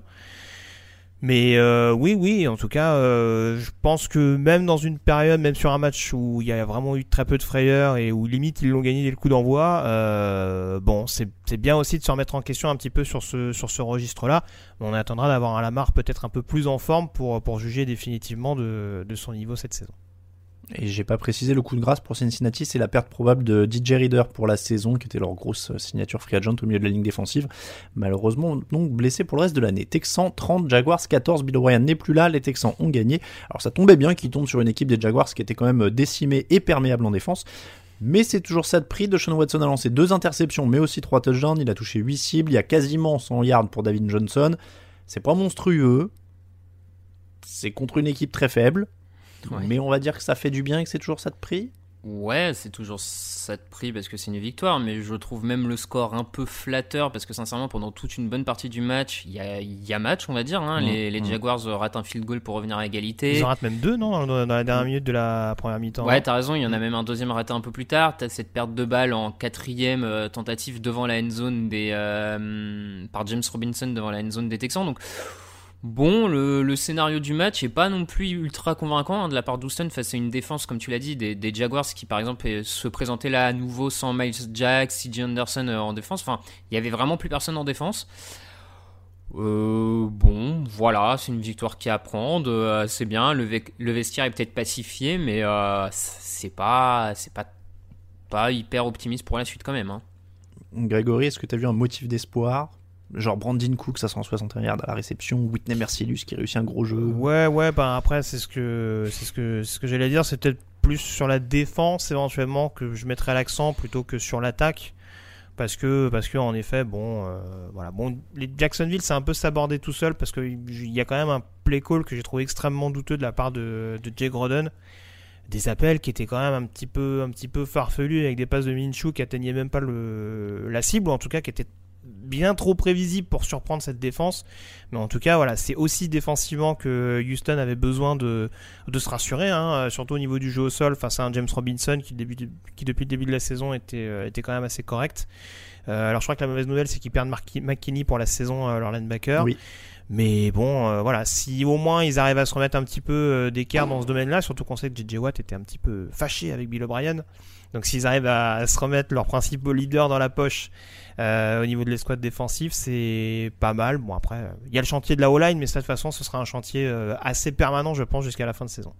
Mais euh, oui, oui, en tout cas, euh, je pense que même dans une période, même sur un match où il y a vraiment eu très peu de frayeur et où limite ils l'ont gagné dès le coup d'envoi, euh, bon, c'est, c'est bien aussi de se remettre en question un petit peu sur ce, sur ce registre-là. Mais on attendra d'avoir un Lamar peut-être un peu plus en forme pour, pour juger définitivement de, de son niveau cette saison. Et j'ai pas précisé le coup de grâce pour Cincinnati, c'est la perte probable de D J Reader pour la saison, qui était leur grosse signature free agent au milieu de la ligne défensive. Malheureusement, donc blessé pour le reste de l'année. Texans trente, Jaguars quatorze, Bill O'Brien n'est plus là, les Texans ont gagné. Alors ça tombait bien qu'ils tombent sur une équipe des Jaguars qui était quand même décimée et perméable en défense. Mais c'est toujours ça de prix. Deshaun Watson a lancé deux interceptions, mais aussi trois touchdowns. Il a touché huit cibles, il y a quasiment cent yards pour David Johnson. C'est pas monstrueux. C'est contre une équipe très faible. Ouais. Mais on va dire que ça fait du bien et que c'est toujours ça de prix. Ouais, c'est toujours ça de prix parce que c'est une victoire, mais je trouve même le score un peu flatteur parce que sincèrement, pendant toute une bonne partie du match, il y a, y a match, on va dire. Hein. Mmh, les, les Jaguars mmh. ratent un field goal pour revenir à égalité. Ils en ratent même deux, non, dans, dans la dernière minute de la première mi-temps. Ouais, t'as raison, il y en a même un deuxième raté un peu plus tard. T'as cette perte de balle en quatrième euh, tentative devant la end zone des, euh, par James Robinson devant la end zone des Texans. Donc. Bon, le, le scénario du match est pas non plus ultra convaincant hein, de la part d'Houston face à une défense, comme tu l'as dit, des, des Jaguars qui par exemple se présentaient là à nouveau sans Miles Jack, C J Anderson euh, en défense. Enfin, il y avait vraiment plus personne en défense. Euh, bon, voilà, c'est une victoire qui est à prendre, euh, c'est bien. Le, ve- le vestiaire est peut-être pacifié, mais euh, c'est pas, c'est pas, pas hyper optimiste pour la suite quand même. Hein. Grégory, est-ce que tu as vu un motif d'espoir ? Genre Brandon Cooks à cent soixante et un yards à la réception, Whitney Mercilus qui réussit un gros jeu. Ouais, ouais, bah après c'est ce que c'est ce que c'est ce que j'allais dire, c'est peut-être plus sur la défense éventuellement que je mettrais l'accent plutôt que sur l'attaque, parce que parce que en effet, bon, euh, voilà, bon, les Jacksonville c'est un peu s'aborder tout seul parce que il y a quand même un play call que j'ai trouvé extrêmement douteux de la part de de Jay Gruden. Des appels qui étaient quand même un petit peu un petit peu farfelus avec des passes de Minshew qui atteignaient même pas le la cible, ou en tout cas qui étaient bien trop prévisible pour surprendre cette défense. Mais en tout cas, voilà, c'est aussi défensivement que Houston avait besoin de, de se rassurer, hein, surtout au niveau du jeu au sol face à un James Robinson qui, début, qui depuis le début de la saison était, était quand même assez correct. Euh, alors je crois que la mauvaise nouvelle c'est qu'ils perdent Mark- McKinney pour la saison, euh, leur linebacker. Oui. Mais bon, euh, voilà, si au moins ils arrivent à se remettre un petit peu euh, d'écart dans ce domaine-là, surtout qu'on sait que J J Watt était un petit peu fâché avec Bill O'Brien. Donc s'ils arrivent à, à se remettre leur principal leader dans la poche euh, au niveau de l'escouade défensive, c'est pas mal. Bon après, il euh, y a le chantier de la O-line, mais de toute façon ce sera un chantier euh, assez permanent, je pense, jusqu'à la fin de saison.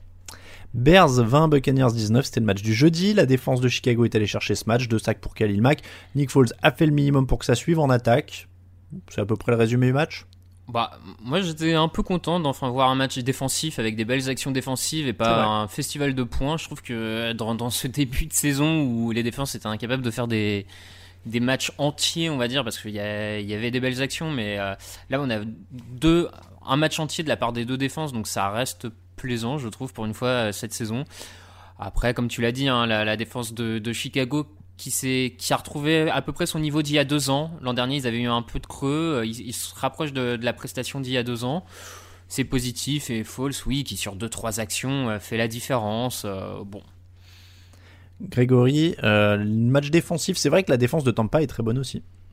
Bears vingt, Buccaneers dix-neuf, c'était le match du jeudi. La défense de Chicago est allée chercher ce match, deux sacs pour Khalil Mack. Nick Foles a fait le minimum pour que ça suive en attaque. C'est à peu près le résumé du match. Bah, moi j'étais un peu content d'enfin voir un match défensif avec des belles actions défensives et pas un festival de points. Je trouve que dans, dans ce début de saison où les défenses étaient incapables de faire des, des matchs entiers, on va dire, parce qu'il y, a, il y avait des belles actions, mais euh, là on a deux, un match entier de la part des deux défenses, donc ça reste plaisant, je trouve, pour une fois cette saison. Après, comme tu l'as dit, hein, la, la défense de, de Chicago qui, s'est, qui a retrouvé à peu près son niveau d'il y a deux ans. L'an dernier, ils avaient eu un peu de creux. Ils, ils se rapprochent de, de la prestation d'il y a deux ans. C'est positif. Et Foles, oui, qui sur deux, trois actions fait la différence. Euh, bon. Grégory, euh, le match défensif, c'est vrai que la défense de Tampa est très bonne aussi.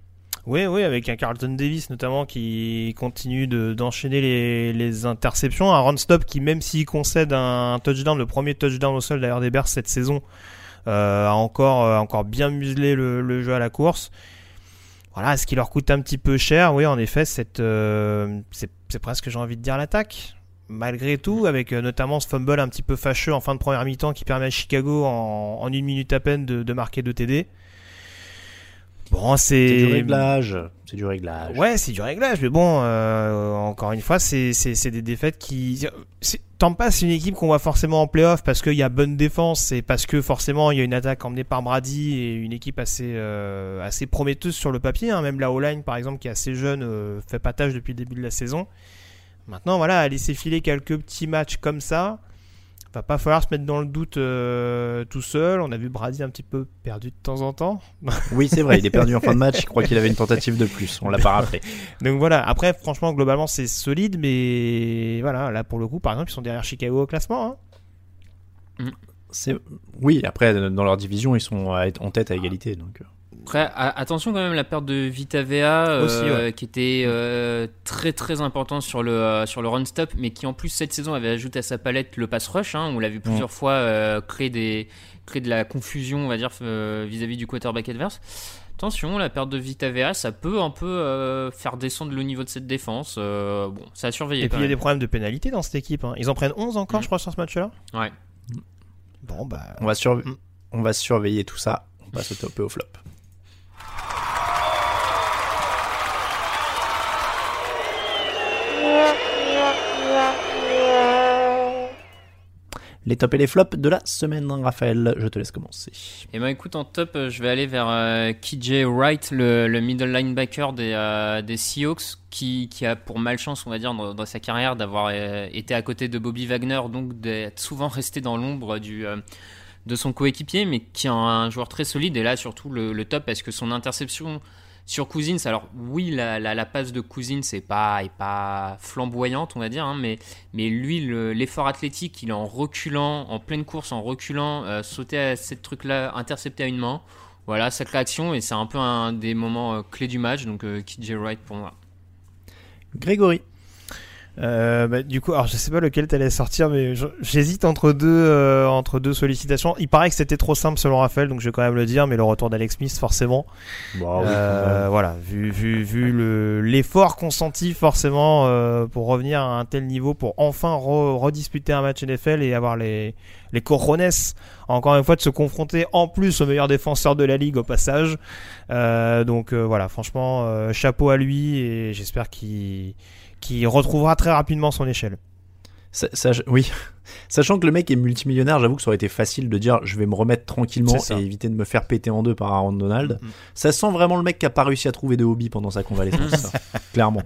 Oui, oui, avec un Carlton Davis notamment qui continue de, d'enchaîner les, les interceptions. Un run-stop qui, même s'il concède un touchdown, le premier touchdown au sol d'ailleurs des Bears cette saison, euh, a encore, euh, encore bien muselé le, le jeu à la course. Voilà, ce qui leur coûte un petit peu cher, oui, en effet, cette, euh, c'est, c'est presque, j'ai envie de dire, l'attaque. Malgré tout, avec euh, notamment ce fumble un petit peu fâcheux en fin de première mi-temps qui permet à Chicago en, en une minute à peine de, de marquer deux T D. Bon, c'est... c'est du réglage. C'est du réglage. Ouais, c'est du réglage, mais bon, euh, encore une fois, c'est, c'est, c'est des défaites qui... C'est... Tampa, c'est une équipe qu'on voit forcément en play-off parce qu'il y a bonne défense et parce que forcément il y a une attaque emmenée par Brady et une équipe assez, euh, assez prometteuse sur le papier. Hein. Même la O-line, par exemple, qui est assez jeune, euh, fait pas tâche depuis le début de la saison. Maintenant, voilà, à laisser filer quelques petits matchs comme ça, va pas falloir se mettre dans le doute euh, tout seul. On a vu Brady un petit peu perdu de temps en temps. Oui, c'est vrai, il est perdu en fin de match. Je crois qu'il avait une tentative de plus. On l'a pas rappelé. Donc voilà. Après, franchement, globalement, c'est solide, mais voilà, là pour le coup, par exemple, ils sont derrière Chicago au classement. Hein. C'est... Oui, après, dans leur division, ils sont en tête à égalité. Donc. Après, attention quand même, la perte de Vita Vea euh, Aussi, ouais. qui était euh, très très importante sur le, euh, sur le run-stop, mais qui en plus cette saison avait ajouté à sa palette le pass rush. Hein, on l'a vu plusieurs mmh. fois euh, créer, des, créer de la confusion, on va dire, euh, vis-à-vis du quarterback adverse. Attention, la perte de Vita Vea, ça peut un peu euh, faire descendre le niveau de cette défense. Euh, bon, ça a surveillé. Et quand puis il y a même. des problèmes de pénalité dans cette équipe. Hein. Ils en prennent onze encore, mmh. je crois, sur ce match-là. Ouais. Bon, bah. On va, surve- mmh. on va surveiller tout ça. On passe au top et au flop. Les tops et les flops de la semaine, Raphaël, je te laisse commencer. Eh ben écoute, en top, je vais aller vers euh, K J Wright, le, le middle linebacker des, euh, des Seahawks, qui, qui a pour malchance, on va dire, dans, dans sa carrière, d'avoir euh, été à côté de Bobby Wagner, donc d'être souvent resté dans l'ombre du, euh, de son coéquipier, mais qui est un joueur très solide. Et là, surtout, le, le top, parce que son interception sur Cousins, alors oui, la, la, la passe de Cousins n'est pas, est pas flamboyante, on va dire, hein, mais, mais lui, le, l'effort athlétique, il est en reculant, en pleine course, en reculant, euh, sauter à cette truc-là, intercepter à une main. Voilà, cette réaction, et c'est un peu un des moments euh, clés du match, donc euh, K J Wright pour moi. Grégory. Euh, bah, du coup, alors je sais pas lequel t'allais sortir, mais je, j'hésite entre deux, euh, entre deux sollicitations. Il paraît que c'était trop simple selon Raphaël, donc je vais quand même le dire, mais le retour d'Alex Smith, forcément. Wow, euh, oui, voilà, vu, vu, vu le, l'effort consenti, forcément, euh, pour revenir à un tel niveau, pour enfin re, redisputer un match N F L et avoir les, les cojones, encore une fois, de se confronter en plus au meilleur défenseur de la ligue au passage. Euh, donc euh, voilà, franchement, euh, chapeau à lui et j'espère qu'il qui retrouvera très rapidement son échelle. Ça, ça, oui, sachant que le mec est multimillionnaire, j'avoue que ça aurait été facile de dire je vais me remettre tranquillement et éviter de me faire péter en deux par Aaron Donald. Mm-hmm. Ça sent vraiment le mec qui a pas réussi à trouver de hobby pendant sa convalescence, ça, clairement.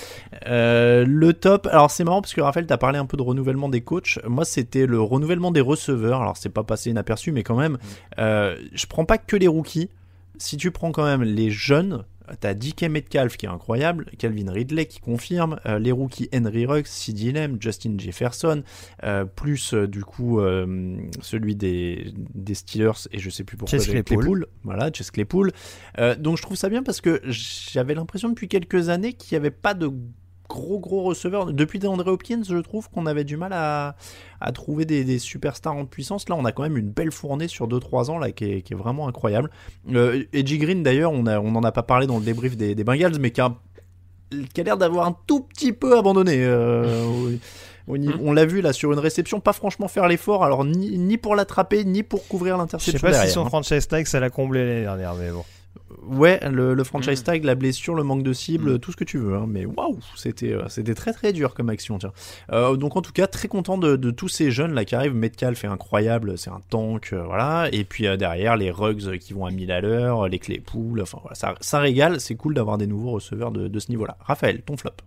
Euh, le top, alors c'est marrant parce que Raphaël t'as parlé un peu de renouvellement des coachs. Moi c'était le renouvellement des receveurs. Alors c'est pas passé inaperçu, mais quand même, euh, je prends pas que les rookies. Si tu prends quand même les jeunes, t'as D K Metcalf qui est incroyable, Calvin Ridley qui confirme, euh, les rookies Henry Ruggs, C D Lamb, Justin Jefferson, euh, plus euh, du coup euh, celui des, des Steelers et je sais plus pourquoi. Chase Claypool. Claypool. Voilà, Chase Claypool. Euh, donc je trouve ça bien parce que j'avais l'impression depuis quelques années qu'il n'y avait pas de gros gros receveurs. Depuis DeAndre Hopkins, je trouve qu'on avait du mal à, à trouver des, des superstars en puissance. Là, on a quand même une belle fournée sur deux trois ans là, qui, est, qui est vraiment incroyable. Euh, Edgy Green, d'ailleurs, on n'en on en a pas parlé dans le débrief des, des Bengals, mais qui a, qui a l'air d'avoir un tout petit peu abandonné. Euh, au, au niveau, on l'a vu là sur une réception, pas franchement faire l'effort, alors ni, ni pour l'attraper, ni pour couvrir l'interception. Je sais pas derrière, si son hein. franchise tag, ça l'a comblé l'année dernière, mais bon. Ouais, le, le franchise tag, la blessure, le manque de cible, mmh. tout ce que tu veux, hein, mais waouh, c'était, c'était très très dur comme action, tiens. Euh, donc en tout cas, très content de, de tous ces jeunes là qui arrivent. Metcalf est incroyable, c'est un tank, euh, voilà. Et puis euh, derrière, les Ruggs qui vont à mille à l'heure, les Claypool, enfin voilà, ça, ça régale, c'est cool d'avoir des nouveaux receveurs de, de ce niveau-là. Raphaël, ton flop.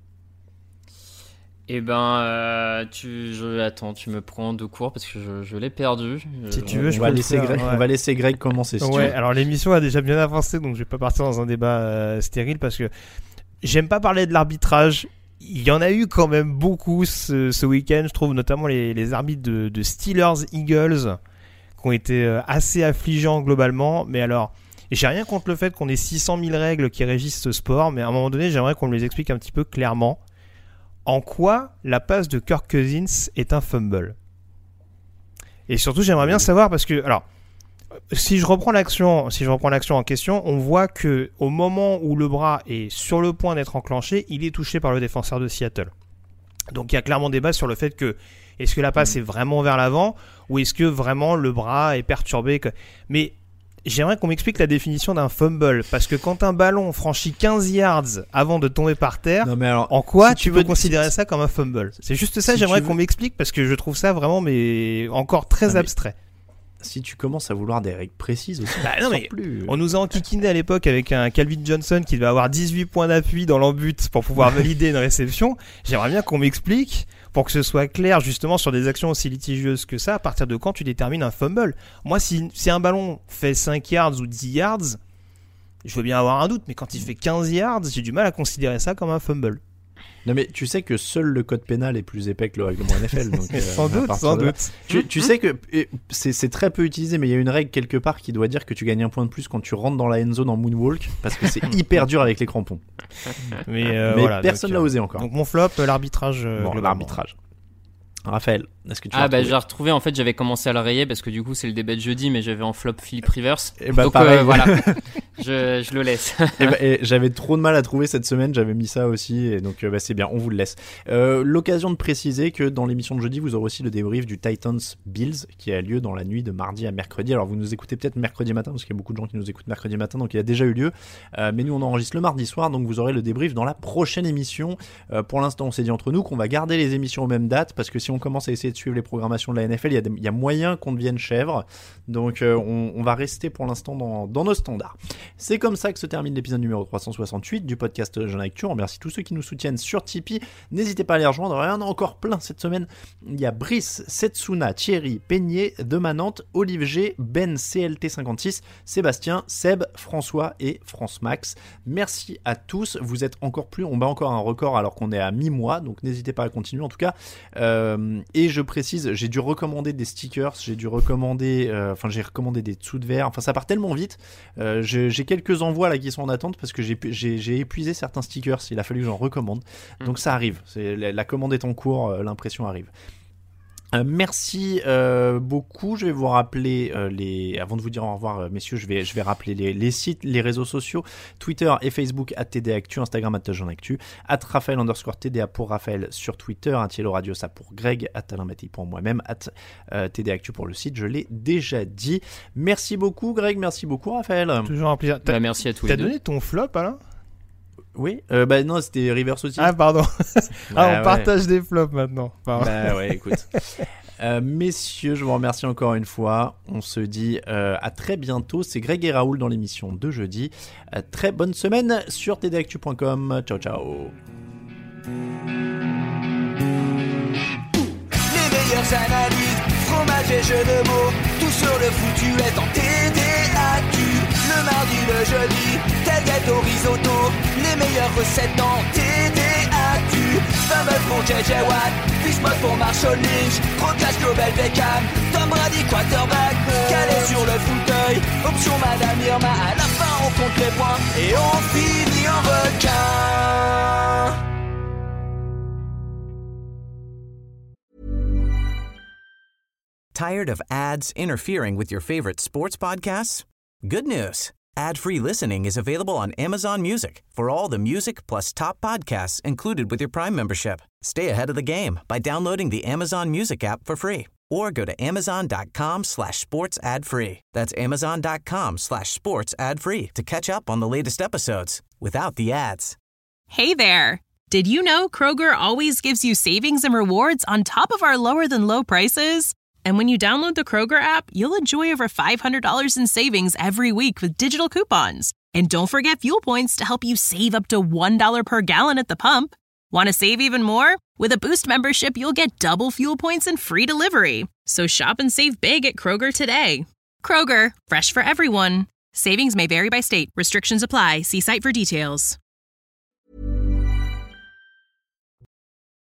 Eh ben, euh, tu, je, attends, tu me prends de court parce que je, je l'ai perdu. Si tu veux, on je va peux laisser le faire, Greg, ouais. on va laisser Greg commencer. Si ouais, tu veux. alors l'émission a déjà bien avancé, donc je vais pas partir dans un débat euh, stérile parce que j'aime pas parler de l'arbitrage. Il y en a eu quand même beaucoup ce, ce week-end, je trouve, notamment les, les arbitres de, de Steelers Eagles qui ont été euh, assez affligeants globalement. Mais alors, j'ai rien contre le fait qu'on ait six cent mille règles qui régissent ce sport, mais à un moment donné, j'aimerais qu'on me les explique un petit peu clairement. En quoi la passe de Kirk Cousins est un fumble ? Et surtout, j'aimerais bien savoir parce que, alors, si je reprends l'action, si je reprends l'action en question, on voit que au moment où le bras est sur le point d'être enclenché, il est touché par le défenseur de Seattle. Donc, il y a clairement débat sur le fait que est-ce que la passe est vraiment vers l'avant ou est-ce que vraiment le bras est perturbé que... Mais j'aimerais qu'on m'explique la définition d'un fumble, parce que quand un ballon franchit quinze yards avant de tomber par terre, non mais alors, en quoi si tu, tu peux veux, considérer si, ça comme un fumble ? C'est juste ça, si j'aimerais veux... qu'on m'explique, parce que je trouve ça vraiment mais encore très non, mais... abstrait. Si tu commences à vouloir des règles précises aussi, bah non, mais plus. On nous a enquiquiné à l'époque avec un Calvin Johnson qui devait avoir dix-huit points d'appui dans l'en-but pour pouvoir valider une réception. J'aimerais bien qu'on m'explique, pour que ce soit clair justement sur des actions aussi litigieuses que ça, à partir de quand tu détermines un fumble. Moi, si, si un ballon fait cinq yards ou dix yards, je veux bien avoir un doute, mais quand il fait quinze yards, j'ai du mal à considérer ça comme un fumble. Non mais tu sais que seul le code pénal est plus épais que le règlement N F L. Donc, euh, sans doute, sans doute. Là, tu, tu sais que c'est, c'est très peu utilisé, mais il y a une règle quelque part qui doit dire que tu gagnes un point de plus quand tu rentres dans la end zone en moonwalk, parce que c'est hyper dur avec les crampons. Mais, euh, mais voilà, personne donc, l'a osé encore. Donc mon flop, l'arbitrage. Euh, bon, l'arbitrage. Raphaël, est-ce que tu ah as bah retrouvé j'ai retrouvé, en fait j'avais commencé à le rayer parce que du coup c'est le débat de jeudi, mais j'avais en flop Philip Rivers. Et bah donc pareil. Euh, voilà, je, je le laisse. et bah, et j'avais trop de mal à trouver cette semaine, j'avais mis ça aussi, et donc bah, c'est bien, on vous le laisse. Euh, l'occasion de préciser que dans l'émission de jeudi, vous aurez aussi le débrief du Titans Bills qui a lieu dans la nuit de mardi à mercredi. Alors vous nous écoutez peut-être mercredi matin, parce qu'il y a beaucoup de gens qui nous écoutent mercredi matin, donc il a déjà eu lieu. Euh, mais nous on enregistre le mardi soir, donc vous aurez le débrief dans la prochaine émission. Euh, pour l'instant, on s'est dit entre nous qu'on va garder les émissions aux mêmes dates, parce que si on commence à essayer de suivre les programmations de la N F L, il y a, des, il y a moyen qu'on devienne chèvre, donc euh, on, on va rester pour l'instant dans, dans nos standards. C'est comme ça que se termine l'épisode numéro trois cent soixante-huit du podcast Jeune Actu. On remercie tous ceux qui nous soutiennent sur Tipeee, n'hésitez pas à les rejoindre, il y en a encore plein cette semaine. Il y a Brice, Setsuna, Thierry, Peigné, De Manante, Olive G, Ben C L T cinquante-six, Sébastien, Seb, François et France Max. Merci à tous, vous êtes encore plus, on bat encore un record alors qu'on est à mi-mois, donc n'hésitez pas à continuer en tout cas. Euh, et je précise, j'ai dû recommander des stickers, j'ai dû recommander, euh, enfin j'ai recommandé des dessous de verre, enfin ça part tellement vite. Euh, j'ai, j'ai quelques envois là qui sont en attente parce que j'ai, j'ai, j'ai épuisé certains stickers, il a fallu que j'en recommande. Mmh. Donc ça arrive, c'est, la, la commande est en cours, euh, l'impression arrive. Euh, merci euh, beaucoup. Je vais vous rappeler euh, les. Avant de vous dire au revoir, euh, messieurs, je vais je vais rappeler les, les sites, les réseaux sociaux, Twitter et Facebook at T D Actu, Instagram at Jean Actu, at Raphaël underscore T D A pour Raphaël sur Twitter, at Yellow Radio ça pour Greg, at Alain Mattei pour moi-même, at euh, T D Actu pour le site. Je l'ai déjà dit. Merci beaucoup, Greg. Merci beaucoup, Raphaël. Toujours un plaisir. Bah, merci à tous. T'as les donné deux. ton flop, Alain? Oui, euh, bah non, c'était Rivers aussi. Ah pardon. Ouais, ah on ouais. partage des flops maintenant. Pardon. Bah ouais, écoute. Euh, messieurs, je vous remercie encore une fois. On se dit euh, à très bientôt. C'est Greg et Raoul dans l'émission de jeudi. Euh, très bonne semaine sur T D actu point com. Ciao, ciao. Les meilleures analyses, fromage et jeux de mots, tout sur le foutu est en T D Actu. Le mardi, le jeudi, tel gâteau risotto, les meilleures recettes en T D Actu. Fameux pour J J Watt, Bismuth pour Marshall Lynch, Proclash Global Beckham, Tom Brady quarterback, calé sur le fauteuil, option Madame Irma, à la fin on compte les points et on finit en requin. Tired of ads interfering with your favorite sports podcasts? Good news. Ad-free listening is available on Amazon Music for all the music plus top podcasts included with your Prime membership. Stay ahead of the game by downloading the Amazon Music app for free or go to amazon.com slash sports ad free. That's amazon.com slash sports ad free to catch up on the latest episodes without the ads. Hey there. Did you know Kroger always gives you savings and rewards on top of our lower than low prices? And when you download the Kroger app, you'll enjoy over five hundred dollars in savings every week with digital coupons. And don't forget fuel points to help you save up to one dollar per gallon at the pump. Want to save even more? With a Boost membership, you'll get double fuel points and free delivery. So shop and save big at Kroger today. Kroger, fresh for everyone. Savings may vary by state. Restrictions apply. See site for details.